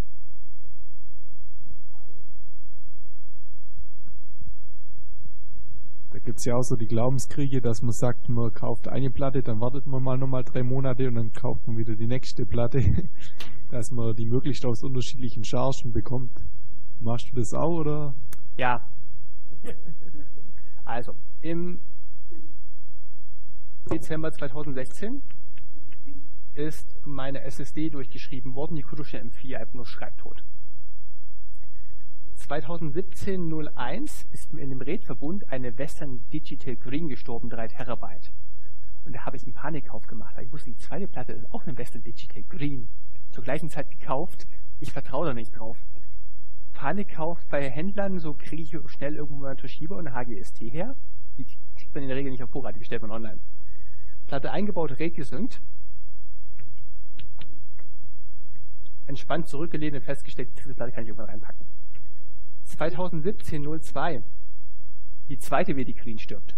Da gibt's ja auch so die Glaubenskriege, dass man sagt, man kauft eine Platte, dann wartet man mal nochmal drei Monate und dann kauft man wieder die nächste Platte, dass man die möglichst aus unterschiedlichen Chargen bekommt. Machst du das auch, oder? Ja. Also, im Dezember zweitausendsechzehn ist meine S S D durchgeschrieben worden, die Kutoshine M vier einfach nur schreibtot. zweitausendsiebzehn null eins ist in dem RAID-Verbund eine Western Digital Green gestorben, drei Terabyte. Und da habe ich einen Panikkauf gemacht, weil ich wusste, die zweite Platte ist auch eine Western Digital Green. Zur gleichen Zeit gekauft, ich vertraue da nicht drauf. Panikkauf bei Händlern, so kriege ich schnell irgendwo mal eine Toshiba und eine H G S T her. Die kriegt man in der Regel nicht auf Vorrat, die bestellt man online. Platte eingebaut, RAID gesynkt. Entspannt zurückgelehnt und festgestellt, diese Platte kann ich irgendwann reinpacken. zweitausendsiebzehn null zwei. Die zweite W D Green stirbt.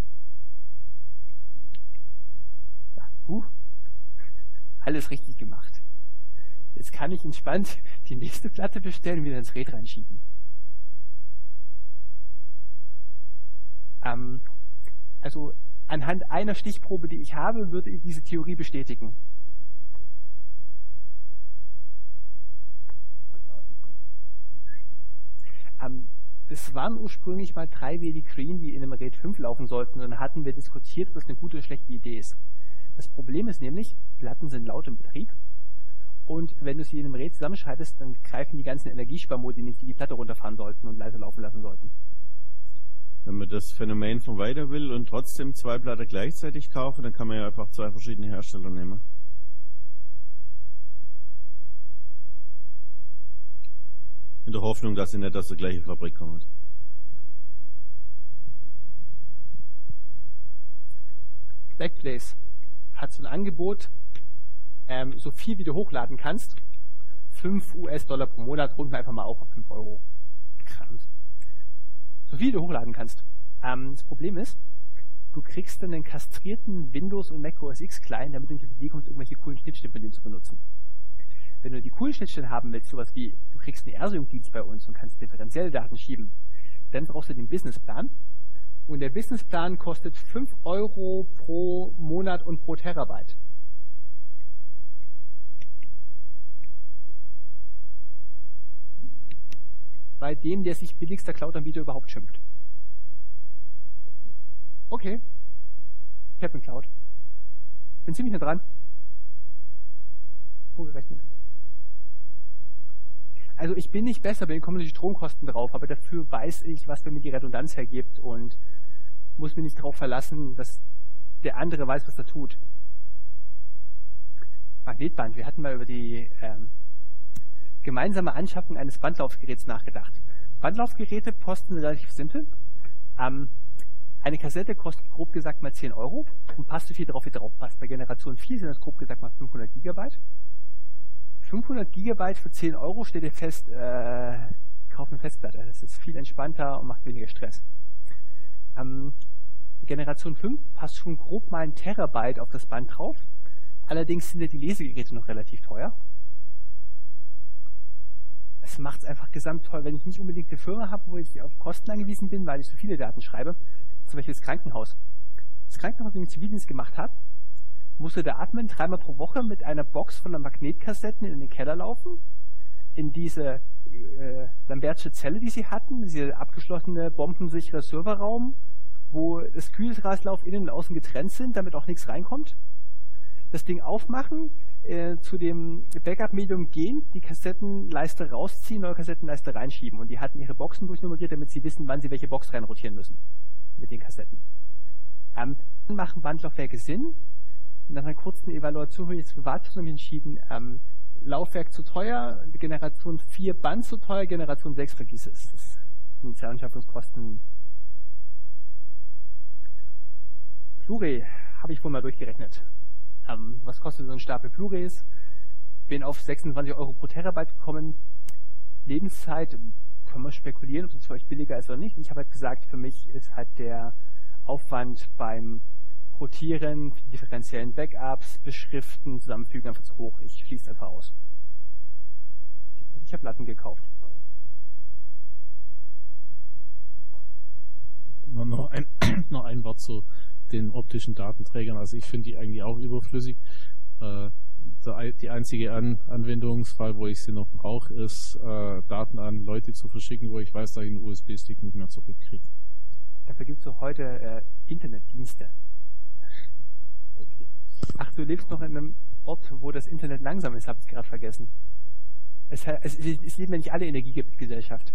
Uh, alles richtig gemacht. Jetzt kann ich entspannt die nächste Platte bestellen und wieder ins RAID reinschieben. Ähm, also anhand einer Stichprobe, die ich habe, würde ich diese Theorie bestätigen. Ähm, es waren ursprünglich mal drei W D Green, die in einem RAID fünf laufen sollten, und dann hatten wir diskutiert, ob das eine gute oder schlechte Idee ist. Das Problem ist nämlich, Platten sind laut im Betrieb. Und wenn du sie in einem RAID zusammenschaltest, dann greifen die ganzen Energiesparmodi nicht, die die Platte runterfahren sollten und leise laufen lassen sollten. Wenn man das Phänomen vermeiden will und trotzdem zwei Platten gleichzeitig kaufen, dann kann man ja einfach zwei verschiedene Hersteller nehmen. In der Hoffnung, dass sie nicht aus der gleichen Fabrik kommt. Backblaze hat so ein Angebot, ähm, so viel wie du hochladen kannst. fünf US-Dollar pro Monat, runden wir einfach mal auf auf fünf Euro. Krass. So viel du hochladen kannst. Ähm, das Problem ist, du kriegst dann einen kastrierten Windows- und Mac O S X-Client, damit du nicht auf die Idee kommst, irgendwelche coolen Schnittstellen von dem zu benutzen. Wenn du die coolen Schnittstellen haben willst, sowas wie, du kriegst einen AirSync-Dienst bei uns und kannst differenzielle Daten schieben, dann brauchst du den Businessplan. Und der Businessplan kostet fünf Euro pro Monat und pro Terabyte. Bei dem, der sich billigster Cloud-Anbieter überhaupt schimpft. Okay. Ich hab einen Cloud. Bin ziemlich nah dran. Vorgerechnet. Also ich bin nicht besser, bei denen kommen die Stromkosten drauf, aber dafür weiß ich, was mir die Redundanz hergibt und muss mich nicht darauf verlassen, dass der andere weiß, was er tut. Magnetband. Wir hatten mal über die ähm, gemeinsame Anschaffung eines Bandlaufgeräts nachgedacht. Bandlaufgeräte kosten relativ simpel. Ähm, eine Kassette kostet grob gesagt mal zehn Euro und passt so viel drauf, wie drauf passt. Bei Generation vier sind das grob gesagt mal fünfhundert Gigabyte. fünfhundert Gigabyte für zehn Euro, steht ihr fest, äh, kauf eine Festplatte. Das ist viel entspannter und macht weniger Stress. Ähm, Generation fünf passt schon grob mal ein Terabyte auf das Band drauf. Allerdings sind ja die Lesegeräte noch relativ teuer. Es macht es einfach gesamt toll, wenn ich nicht unbedingt eine Firma habe, wo ich auf Kosten angewiesen bin, weil ich so viele Daten schreibe. Zum Beispiel das Krankenhaus. Das Krankenhaus, das ich Zivildienst gemacht habe, musste der Admin dreimal pro Woche mit einer Box von der Magnetkassetten in den Keller laufen, in diese äh, Lambertsche Zelle, die sie hatten, diese abgeschlossene, bombensichere Serverraum, wo das Kühlkreislauf innen und außen getrennt sind, damit auch nichts reinkommt. Das Ding aufmachen, äh, zu dem Backup-Medium gehen, die Kassettenleiste rausziehen, neue Kassettenleiste reinschieben. Und die hatten ihre Boxen durchnummeriert, damit sie wissen, wann sie welche Box reinrotieren müssen mit den Kassetten. Ähm, dann machen Bandlaufwerke Sinn. Nach einer kurzen Evaluation habe ich jetzt Privatperson entschieden, ähm, Laufwerk zu teuer, Generation vier Band zu teuer, Generation sechs Releases. Das sind Anschaffungskosten. Blu-ray habe ich wohl mal durchgerechnet. Ähm, was kostet so ein Stapel Blu-rays? Bin auf sechsundzwanzig Euro pro Terabyte gekommen. Lebenszeit, können wir spekulieren, ob es für euch billiger ist oder nicht. Ich habe halt gesagt, für mich ist halt der Aufwand beim Rotieren, differenziellen Backups, Beschriften, Zusammenfügen einfach zu hoch. Ich schließe einfach aus. Ich habe Platten gekauft. Noch ein, noch ein Wort zu den optischen Datenträgern. Also ich finde die eigentlich auch überflüssig. Äh, die einzige An Anwendungsfall, wo ich sie noch brauche, ist äh, Daten an Leute zu verschicken, wo ich weiß, dass ich einen U S B-Stick nicht mehr zurückkriege. Dafür gibt es auch heute äh, Internetdienste. Ach, du lebst noch in einem Ort, wo das Internet langsam ist, habt ihr gerade vergessen. Es, es, es leben ja nicht alle Energiegesellschaft.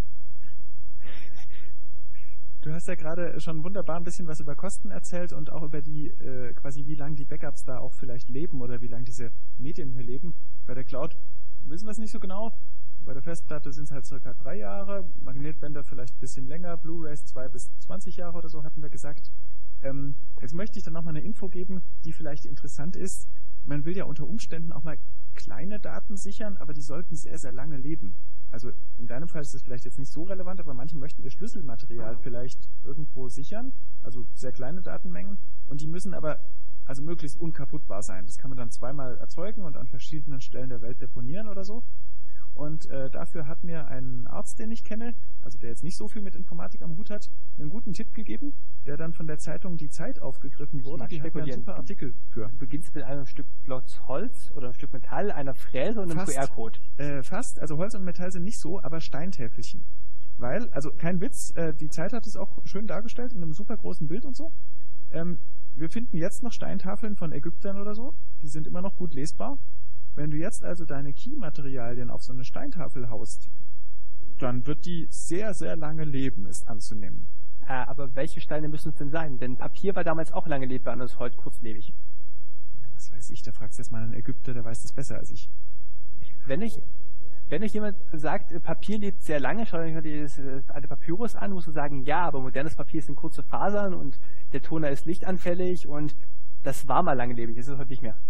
Du hast ja gerade schon wunderbar ein bisschen was über Kosten erzählt und auch über die, äh, quasi wie lange die Backups da auch vielleicht leben oder wie lange diese Medien hier leben. Bei der Cloud wissen wir es nicht so genau. Bei der Festplatte sind es halt circa drei Jahre, Magnetbänder vielleicht ein bisschen länger, Blu-rays zwei bis zwanzig Jahre oder so, hatten wir gesagt. Ähm, jetzt möchte ich dann nochmal eine Info geben, die vielleicht interessant ist. Man will ja unter Umständen auch mal kleine Daten sichern, aber die sollten sehr, sehr lange leben. Also in deinem Fall ist das vielleicht jetzt nicht so relevant, aber manche möchten ihr Schlüsselmaterial vielleicht irgendwo sichern, also sehr kleine Datenmengen, und die müssen aber also möglichst unkaputtbar sein. Das kann man dann zweimal erzeugen und an verschiedenen Stellen der Welt deponieren oder so. Und äh, dafür hat mir ein Arzt, den ich kenne, also der jetzt nicht so viel mit Informatik am Hut hat, einen guten Tipp gegeben, der dann von der Zeitung Die Zeit aufgegriffen wurde. Die hat mir einen super Artikel für. Du beginnst mit einem Stück Klotz Holz oder einem Stück Metall, einer Fräse und einem Q R-Code. Äh, fast, also Holz und Metall sind nicht so, aber Steintäfelchen. Weil, also kein Witz, äh, die Zeit hat es auch schön dargestellt in einem super großen Bild und so. Ähm, wir finden jetzt noch Steintafeln von Ägyptern oder so, die sind immer noch gut lesbar. Wenn du jetzt also deine Key-Materialien auf so eine Steintafel haust, dann wird die sehr, sehr lange leben, ist anzunehmen. Äh, aber welche Steine müssen es denn sein? Denn Papier war damals auch lange lebbar und ist heute kurzlebig. Was weiß ich, da fragst du jetzt mal einen Ägypter, der weiß das besser als ich. Wenn ich, wenn euch jemand sagt, Papier lebt sehr lange, schaut euch mal dieses alte Papyrus an, musst du sagen, ja, aber modernes Papier sind kurze Fasern und der Toner ist lichtanfällig und das war mal langlebig, das ist es heute nicht mehr.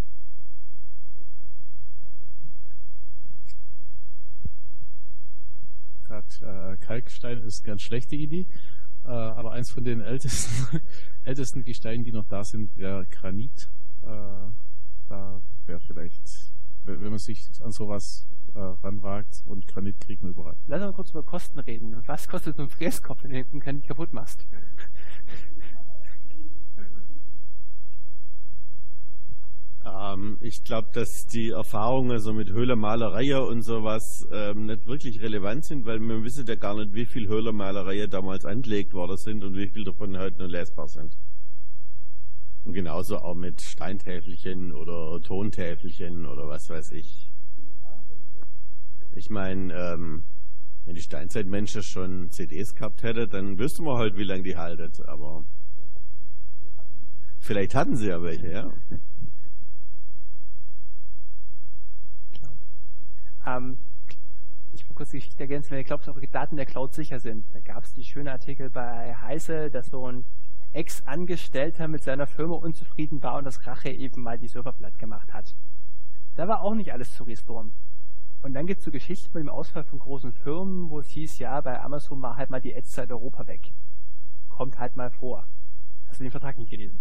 Äh, Kalkstein ist eine ganz schlechte Idee, äh, aber eins von den ältesten, ältesten Gesteinen, die noch da sind, wäre Granit. Äh, da wäre vielleicht, wenn man sich an sowas äh, ranwagt, und Granit kriegt man überall. Lass uns mal kurz über Kosten reden. Was kostet so ein Fräskopf, wenn du den Granit kaputt machst? Ähm, ich glaube, dass die Erfahrungen so mit Höhlenmalerei und sowas ähm, nicht wirklich relevant sind, weil man wissen ja gar nicht, wie viel Höhlenmalereien damals angelegt worden sind und wie viel davon heute nur lesbar sind. Und genauso auch mit Steintäfelchen oder Tontäfelchen oder was weiß ich. Ich meine, ähm, wenn die Steinzeitmenschen schon C Ds gehabt hätte, dann wüssten wir halt, wie lange die haltet, aber vielleicht hatten sie ja welche, ja. Ähm, ich will kurz die Geschichte ergänzen, wenn ihr glaubt, dass eure Daten der Cloud sicher sind. Da gab es die schöne Artikel bei Heise, dass so ein Ex-Angestellter mit seiner Firma unzufrieden war und das Rache eben mal die Server platt gemacht hat. Da war auch nicht alles zu restoren. Und dann gibt es so Geschichten mit dem Ausfall von großen Firmen, wo es hieß, ja, bei Amazon war halt mal die Edzeit Europa weg. Kommt halt mal vor. Hast du den Vertrag nicht gelesen?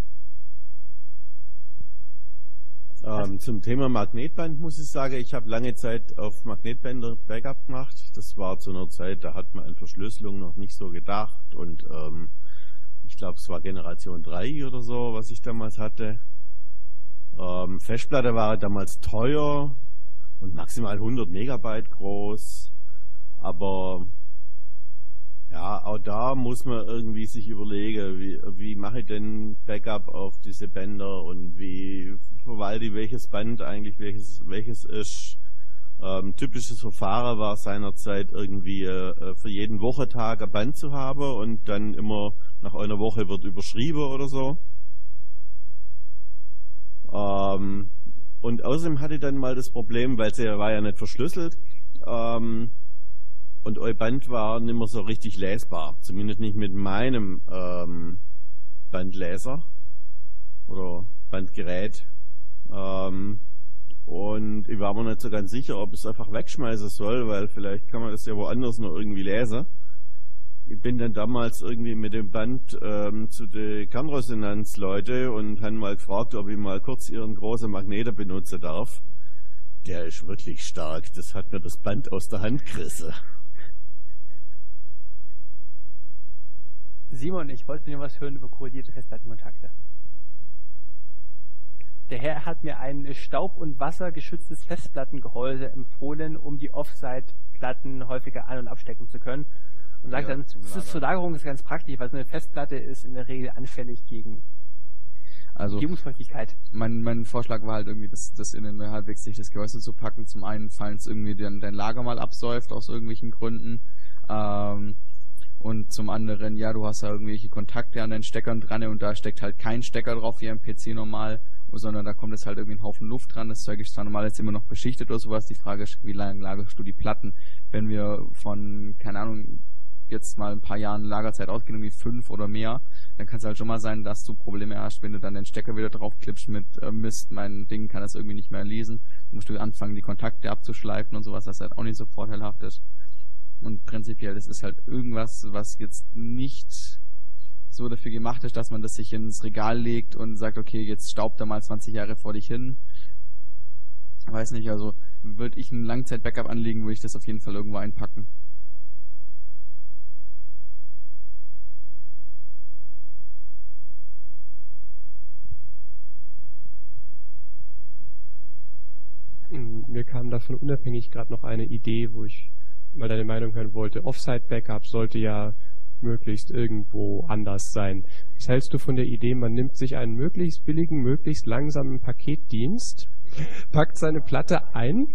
Ähm, zum Thema Magnetband muss ich sagen, ich habe lange Zeit auf Magnetbänder Backup gemacht. Das war zu einer Zeit, da hat man an Verschlüsselung noch nicht so gedacht und ähm, ich glaube, es war Generation drei oder so, was ich damals hatte. Ähm, Festplatte war damals teuer und maximal hundert Megabyte groß, aber ja, auch da muss man irgendwie sich überlegen, wie, wie mache ich denn Backup auf diese Bänder und wie verwalte ich welches Band eigentlich, welches, welches ist. Ähm, typisches Verfahren war seinerzeit irgendwie äh, für jeden Wochentag ein Band zu haben und dann immer nach einer Woche wird überschrieben oder so. Ähm, und außerdem hatte ich dann mal das Problem, weil sie war ja nicht verschlüsselt, ähm, und euer Band war nicht mehr so richtig lesbar. Zumindest nicht mit meinem ähm, Bandleser oder Bandgerät. Ähm, und ich war mir nicht so ganz sicher, ob ich es einfach wegschmeißen soll, weil vielleicht kann man das ja woanders noch irgendwie lesen. Ich bin dann damals irgendwie mit dem Band ähm, zu den Kernresonanzleute und habe mal gefragt, ob ich mal kurz ihren großen Magneter benutzen darf. Der ist wirklich stark. Das hat mir das Band aus der Hand gerissen. Simon, ich wollte mir was hören über korrodierte Festplattenkontakte. Der Herr hat mir ein staub- und wassergeschütztes Festplattengehäuse empfohlen, um die Offside-Platten häufiger an- und abstecken zu können. Und sagt ja, dann, das ist zur Lagerung ist ganz praktisch, weil so eine Festplatte ist in der Regel anfällig gegen also Umgebungsfeuchtigkeit. Mein, mein Vorschlag war halt irgendwie, das, das in ein halbwegs dichtes Gehäuse zu packen. Zum einen, falls irgendwie dein, dein Lager mal absäuft aus irgendwelchen Gründen. Ähm, Und zum anderen, ja, du hast ja irgendwelche Kontakte an den Steckern dran und da steckt halt kein Stecker drauf wie am P C normal, sondern da kommt jetzt halt irgendwie ein Haufen Luft dran. Das Zeug ist zwar normal jetzt immer noch beschichtet oder sowas. Die Frage ist, wie lange lagerst du die Platten? Wenn wir von, keine Ahnung, jetzt mal ein paar Jahren Lagerzeit ausgehen, irgendwie fünf oder mehr, dann kann es halt schon mal sein, dass du Probleme hast, wenn du dann den Stecker wieder draufklippst mit äh, Mist, mein Ding kann das irgendwie nicht mehr lesen. Dann musst du anfangen, die Kontakte abzuschleifen und sowas, das halt auch nicht so vorteilhaft ist. Und prinzipiell, das ist halt irgendwas, was jetzt nicht so dafür gemacht ist, dass man das sich ins Regal legt und sagt, okay, jetzt staubt er mal zwanzig Jahre vor dich hin. Weiß nicht, also würde ich ein Langzeit-Backup anlegen, würde ich das auf jeden Fall irgendwo einpacken. Mir kam davon unabhängig gerade noch eine Idee, wo ich mal deine Meinung hören wollte. Offsite-Backup sollte ja möglichst irgendwo anders sein. Was hältst du von der Idee, man nimmt sich einen möglichst billigen, möglichst langsamen Paketdienst, packt seine Platte ein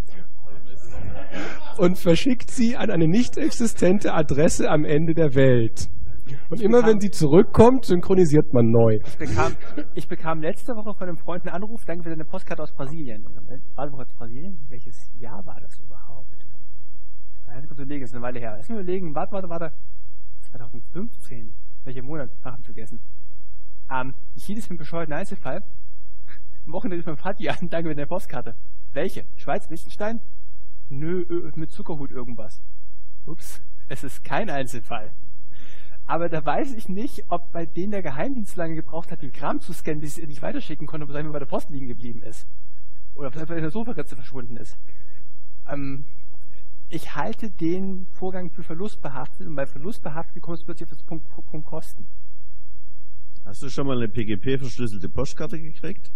und verschickt sie an eine nicht existente Adresse am Ende der Welt. Und immer wenn sie zurückkommt, synchronisiert man neu. Ich bekam, ich bekam letzte Woche von einem Freund einen Anruf, danke für deine Postkarte aus Brasilien. War das aus Brasilien? Welches Jahr war das überhaupt? Ich muss überlegen, das ist eine Weile her. Lass mich überlegen, warte, warte, warte. zwanzig fünfzehn. Welcher Monat? Ach, hab ich vergessen. Ähm, ich hielt es für einen bescheuerten Einzelfall. Am Wochenende ist mein Party an, danke für deine Postkarte. Welche? Schweiz, Liechtenstein? Nö, mit Zuckerhut irgendwas. Ups, es ist kein Einzelfall. Aber da weiß ich nicht, ob bei denen der Geheimdienst so lange gebraucht hat, den Kram zu scannen, bis ich es nicht weiterschicken konnte, ob es einfach bei der Post liegen geblieben ist. Oder ob es einfach in der Sofaritze verschwunden ist. Ähm, ich halte den Vorgang für verlustbehaftet und bei verlustbehaftet kommst du plötzlich auf das Punkt, Punkt Kosten. Hast du schon mal eine P G P-verschlüsselte Postkarte gekriegt?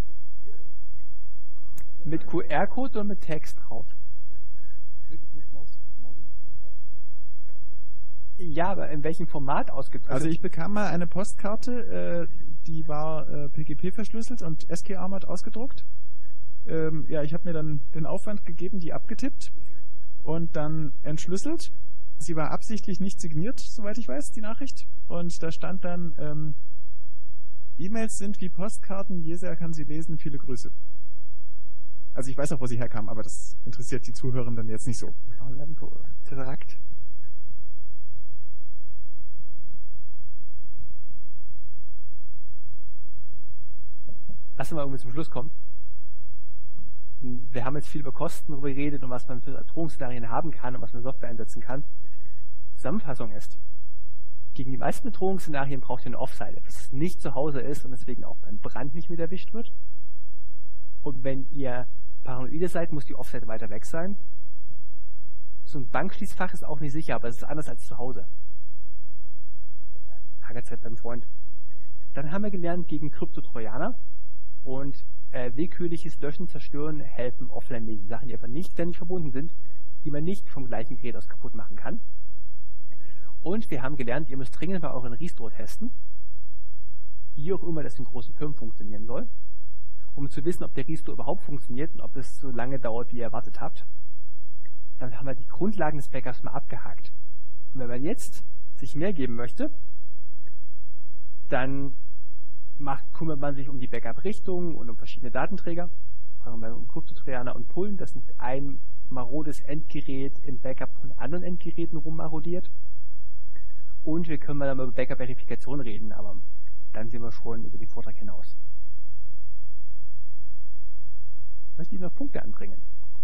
Mit Q R-Code oder mit Text drauf? Ja, aber in welchem Format ausgedruckt? Also ich bekam mal eine Postkarte, äh, die war äh, P G P verschlüsselt und S K Armored ausgedruckt. Ähm, ja, ich habe mir dann den Aufwand gegeben, die abgetippt und dann entschlüsselt. Sie war absichtlich nicht signiert, soweit ich weiß, die Nachricht. Und da stand dann, ähm, E-Mails sind wie Postkarten, Jesaja kann sie lesen, viele Grüße. Also ich weiß auch, wo sie herkam, aber das interessiert die Zuhörenden jetzt nicht so. Verrückt. Lass uns mal irgendwie zum Schluss kommen. Wir haben jetzt viel über Kosten geredet und was man für Drohungsszenarien haben kann und was man Software einsetzen kann. Zusammenfassung ist, Gegen die meisten Bedrohungsszenarien braucht ihr eine Offsite, dass es nicht zu Hause ist und deswegen auch beim Brand nicht mit erwischt wird. Und wenn ihr paranoide seid, muss die Offsite weiter weg sein. So ein Bankschließfach ist auch nicht sicher, aber es ist anders als zu Hause. Lagerzeit beim Freund. Dann haben wir gelernt gegen Kryptotrojaner und äh, willkürliches Löschen, Zerstören helfen offline-mäßig Sachen, die einfach nicht ständig verbunden sind, die man nicht vom gleichen Gerät aus kaputt machen kann. Und wir haben gelernt, ihr müsst dringend bei euren Restore testen, wie auch immer das in großen Firmen funktionieren soll, um zu wissen, ob der Restore überhaupt funktioniert und ob es so lange dauert, wie ihr erwartet habt. Dann haben wir die Grundlagen des Backups mal abgehakt. Und wenn man jetzt sich mehr geben möchte, dann macht, kümmert man sich um die Backup-Richtung und um verschiedene Datenträger. Fangen wir um Kryptotrojaner und Pullen, dass nicht ein marodes Endgerät im Backup von anderen Endgeräten rummarodiert. Und wir können mal dann über Backup-Verifikation reden, aber dann sind wir schon über den Vortrag hinaus. Ich möchte noch Punkte anbringen.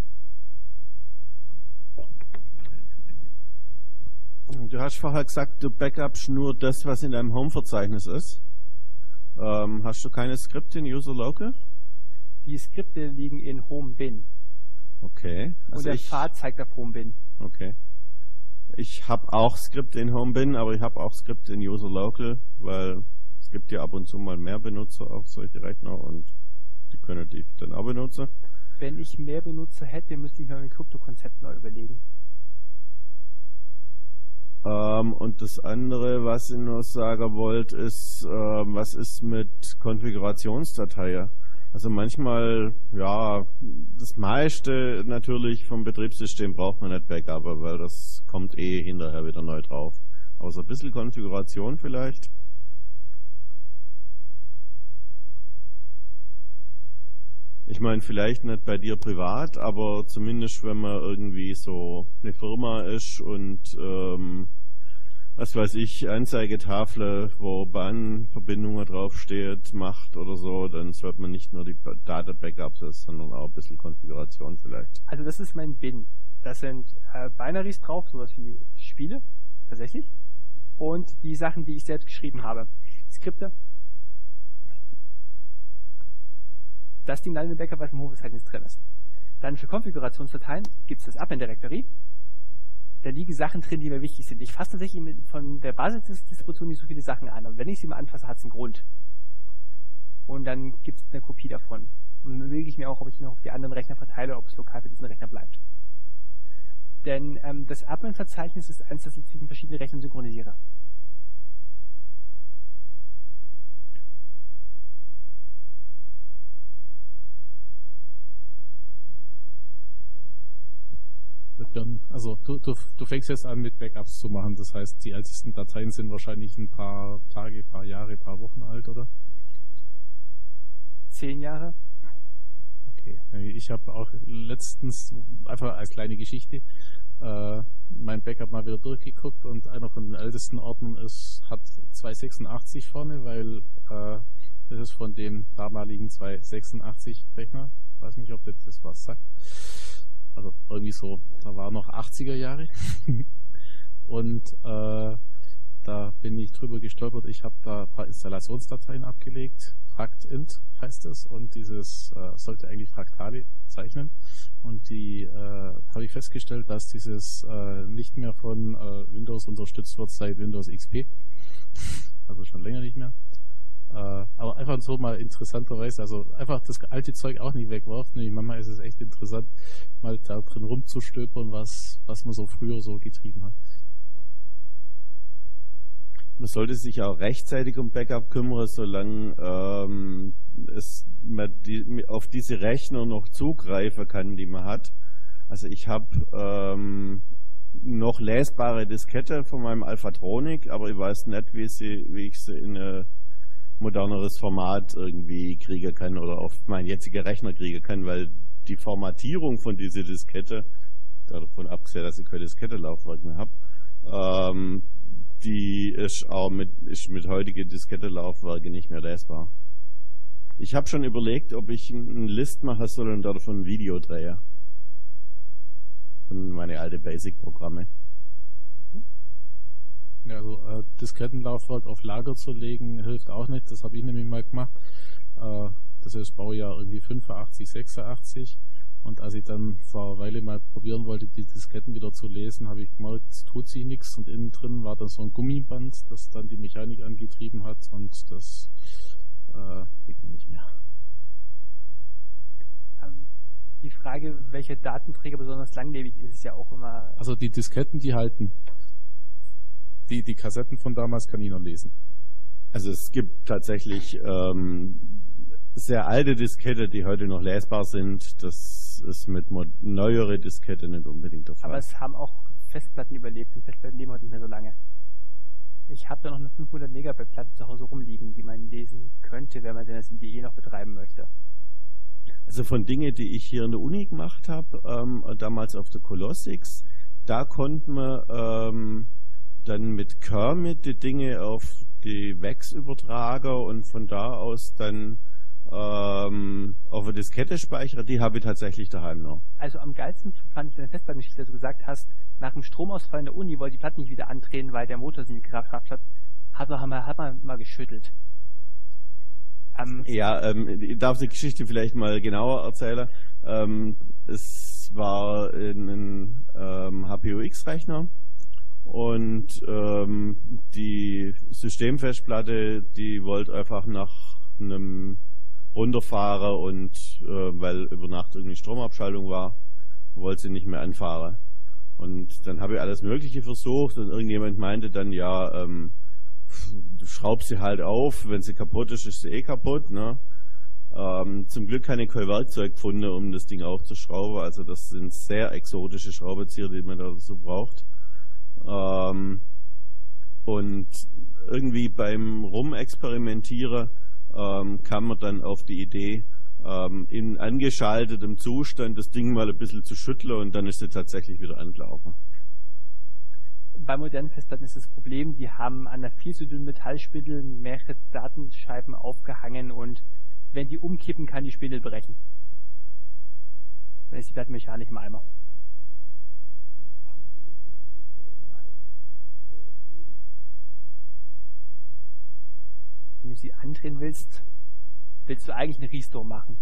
Du hast vorher gesagt, du backupst nur das, was in deinem Home-Verzeichnis ist. Ähm, hast du keine Skripte in User Local? Die Skripte liegen in Home Bin. Okay. Also und der ich, Pfad zeigt auf Home Bin. Okay. Ich habe auch Skripte in Home Bin, aber ich habe auch Skripte in User Local, weil es gibt ja ab und zu mal mehr Benutzer auf solche Rechner und die können die dann auch benutzen. Wenn ich mehr Benutzer hätte, müsste ich mir ein Krypto-Konzept neu überlegen. Ähm, und das andere, was ich noch sagen wollte, ist, ähm, was ist mit Konfigurationsdateien? Also manchmal, ja, das meiste natürlich vom Betriebssystem braucht man nicht Backup, weil das kommt eh hinterher wieder neu drauf. Aber so ein bisschen Konfiguration vielleicht. Ich meine, vielleicht nicht bei dir privat, aber zumindest wenn man irgendwie so eine Firma ist und ähm, was weiß ich, Anzeigetafel, wo Bahnverbindungen draufsteht, macht oder so, dann sollte man nicht nur die Data-Backups, sondern auch ein bisschen Konfiguration vielleicht. Also das ist mein Bin. Das sind äh, Binaries drauf, sowas wie Spiele, tatsächlich. Und die Sachen, die ich selbst geschrieben habe. Skripte. Das Ding landet im Backup, was im Home-Verzeichnis drin ist. Dann für Konfigurationsdateien gibt es das Append-Directory. Da liegen Sachen drin, die mir wichtig sind. Ich fasse tatsächlich von der Basisdistribution nicht so viele Sachen an, aber wenn ich sie mal anfasse, hat es einen Grund. Und dann gibt es eine Kopie davon. Und dann überlege ich mir auch, ob ich noch auf die anderen Rechner verteile, ob es lokal für diesen Rechner bleibt. Denn ähm, das Append-Verzeichnis ist eins, das ich zwischen verschiedenen Rechnern synchronisiere. Also du, du, du fängst jetzt an mit Backups zu machen, das heißt, die ältesten Dateien sind wahrscheinlich ein paar Tage, paar Jahre, paar Wochen alt, oder? Zehn Jahre. Okay. Ich habe auch letztens, einfach als kleine Geschichte, äh, mein Backup mal wieder durchgeguckt und einer von den ältesten Ordnern ist, hat zwei sechsundachtzig vorne, weil äh, das ist von dem damaligen zwei sechsundachtzig Rechner. Ich weiß nicht, ob das, das was sagt. Also irgendwie so, da war noch achtziger Jahre. Und äh, da bin ich drüber gestolpert. Ich habe da ein paar Installationsdateien abgelegt. Fract-int heißt es. Und dieses äh, sollte eigentlich Fraktale zeichnen. Und die äh, habe ich festgestellt, dass dieses äh, nicht mehr von äh, Windows unterstützt wird seit Windows X P. Also schon länger nicht mehr. Uh, aber einfach so mal interessanterweise, also einfach das alte Zeug auch nicht wegwerfen. Manchmal ist es echt interessant, mal da drin rumzustöbern, was, was man so früher so getrieben hat. Man sollte sich auch rechtzeitig um Backup kümmern, solange ähm, es man die, auf diese Rechner noch zugreifen kann, die man hat. Also ich habe ähm, noch lesbare Diskette von meinem Alphatronic, aber ich weiß nicht, wie, sie, wie ich sie in eine moderneres Format irgendwie kriegen kann oder auf meinen jetzigen Rechner kriegen kann, weil die Formatierung von dieser Diskette, davon abgesehen, dass ich keine Diskette-Laufwerk mehr habe, ähm, die ist auch mit, ist mit heutigen Diskette-Laufwerken nicht mehr lesbar. Ich habe schon überlegt, ob ich einen List machen soll und davon ein Video drehe. Von meine alte Basic-Programme. Ja, also äh, Diskettenlaufwerk auf Lager zu legen, hilft auch nicht. Das habe ich nämlich mal gemacht. Äh, das ist Baujahr irgendwie fünfundachtzig, sechsundachtzig. Und als ich dann vor einer Weile mal probieren wollte, die Disketten wieder zu lesen, habe ich gemerkt, es tut sich nichts. Und innen drin war dann so ein Gummiband, das dann die Mechanik angetrieben hat. Und das äh, geht mir nicht mehr. Die Frage, welcher Datenträger besonders langlebig ist, ist ja auch immer... Also die Disketten, die halten. Die, die Kassetten von damals kann ich noch lesen. Also es gibt tatsächlich ähm, sehr alte Diskette, die heute noch lesbar sind. Das ist mit neuere Diskette nicht unbedingt der Fall. Aber es haben auch Festplatten überlebt. Und Festplatten leben heute nicht mehr so lange. Ich habe da noch eine fünfhundert Megabyte Platte zu Hause rumliegen, die man lesen könnte, wenn man denn das I D E noch betreiben möchte. Also von Dingen, die ich hier in der Uni gemacht habe, ähm, damals auf der Colossix, da konnten wir ähm, dann mit Kermit die Dinge auf die W E X-Übertrager und von da aus dann ähm, auf eine Diskette speichern. Die habe ich tatsächlich daheim noch. Also am geilsten fand ich deine Festplattengeschichte, dass du gesagt hast, nach dem Stromausfall in der Uni wollte die Platte nicht wieder andrehen, weil der Motor sie nicht Kraft hat. Hat man, hat man mal geschüttelt. Um, ja, ähm, ich darf die Geschichte vielleicht mal genauer erzählen. Ähm, es war ein ähm, H P U X-Rechner und ähm, die Systemfestplatte, die wollte einfach nach einem runterfahren und äh, weil über Nacht irgendwie Stromabschaltung war, wollte sie nicht mehr anfahren. Und dann habe ich alles Mögliche versucht und irgendjemand meinte dann, ja, ähm, du schraubst sie halt auf, wenn sie kaputt ist, ist sie eh kaputt, ne? Ähm, zum Glück habe ich kein Werkzeug gefunden, um das Ding aufzuschrauben, also das sind sehr exotische Schraubenzieher, die man da so braucht. Ähm, und irgendwie beim Rumexperimentieren ähm, kam man dann auf die Idee, ähm, in angeschaltetem Zustand das Ding mal ein bisschen zu schütteln und dann ist sie tatsächlich wieder angelaufen. Bei modernen Festplatten ist das Problem, die haben an einer viel zu dünnen Metallspindel mehrere Datenscheiben aufgehangen und wenn die umkippen, kann die Spindel brechen. Dann ist die Plattenmechanik im Eimer. Wenn du sie andrehen willst, willst du eigentlich eine Restore machen.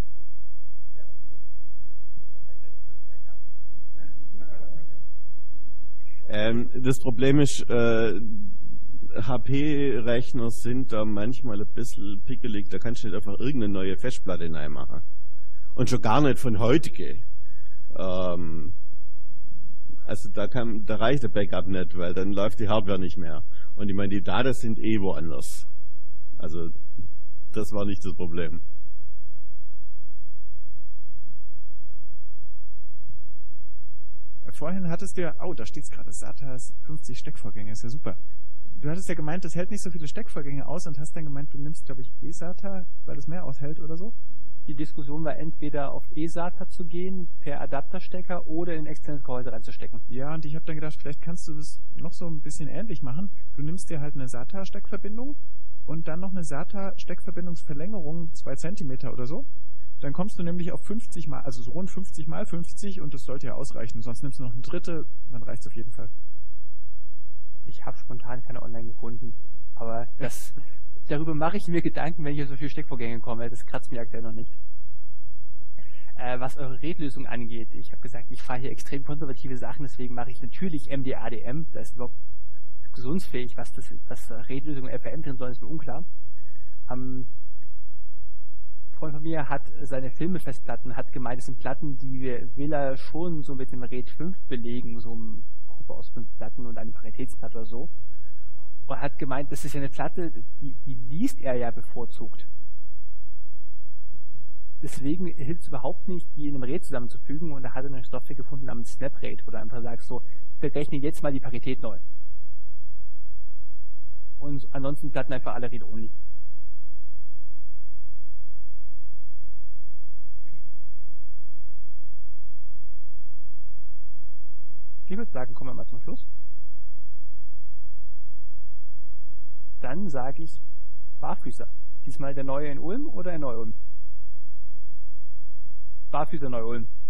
Ähm, das Problem ist, äh, H P-Rechner sind da manchmal ein bisschen pickelig, da kannst du nicht einfach irgendeine neue Festplatte reinmachen. Und schon gar nicht von heutige. Ähm, also da kann, da reicht der Backup nicht, weil dann läuft die Hardware nicht mehr. Und ich meine, die Daten sind eh woanders. Also, das war nicht das Problem. Vorhin hattest du ja, oh, da steht's gerade, SATA fünfzig Steckvorgänge, ist ja super. Du hattest ja gemeint, das hält nicht so viele Steckvorgänge aus und hast dann gemeint, du nimmst, glaube ich, eSATA, weil es mehr aushält oder so? Die Diskussion war entweder auf eSATA zu gehen, per Adapterstecker oder in ein externes Gehäuse reinzustecken. Ja, und ich habe dann gedacht, vielleicht kannst du das noch so ein bisschen ähnlich machen. Du nimmst dir halt eine SATA-Steckverbindung und dann noch eine SATA-Steckverbindungsverlängerung, zwei Zentimeter oder so. Dann kommst du nämlich auf fünfzig mal, also so rund fünfzig mal fünfzig und das sollte ja ausreichen. Sonst nimmst du noch eine dritte, dann reicht's auf jeden Fall. Ich habe spontan keine online gefunden, aber das, darüber mache ich mir Gedanken, wenn ich auf so viele Steckvorgänge komme. Das kratzt mir aktuell noch nicht. Äh, was eure RAID-Lösung angeht, ich habe gesagt, ich fahre hier extrem konservative Sachen, deswegen mache ich natürlich M D A D M. Das ist überhaupt diskussionsfähig, was das, was RAID-Lösung und F R M drin soll, ist mir unklar. Ähm, Freund von mir hat seine Filmefestplatten, hat gemeint, es sind Platten, die will er schon so mit dem RAID fünf belegen, so eine Gruppe aus fünf Platten und eine Paritätsplatte oder so. Und hat gemeint, das ist ja eine Platte, die, die liest er ja bevorzugt. Deswegen hilft es überhaupt nicht, die in einem RAID zusammenzufügen, und da hat er eine Software gefunden namens SnapRAID, wo du einfach sagst, so, berechne jetzt mal die Parität neu. Und ansonsten Platten einfach alle RAID-only. Ich würde sagen, kommen wir mal zum Schluss. Dann sage ich Barfüßer. Diesmal der neue in Ulm oder in Neu-Ulm? Barfüßer Neu-Ulm.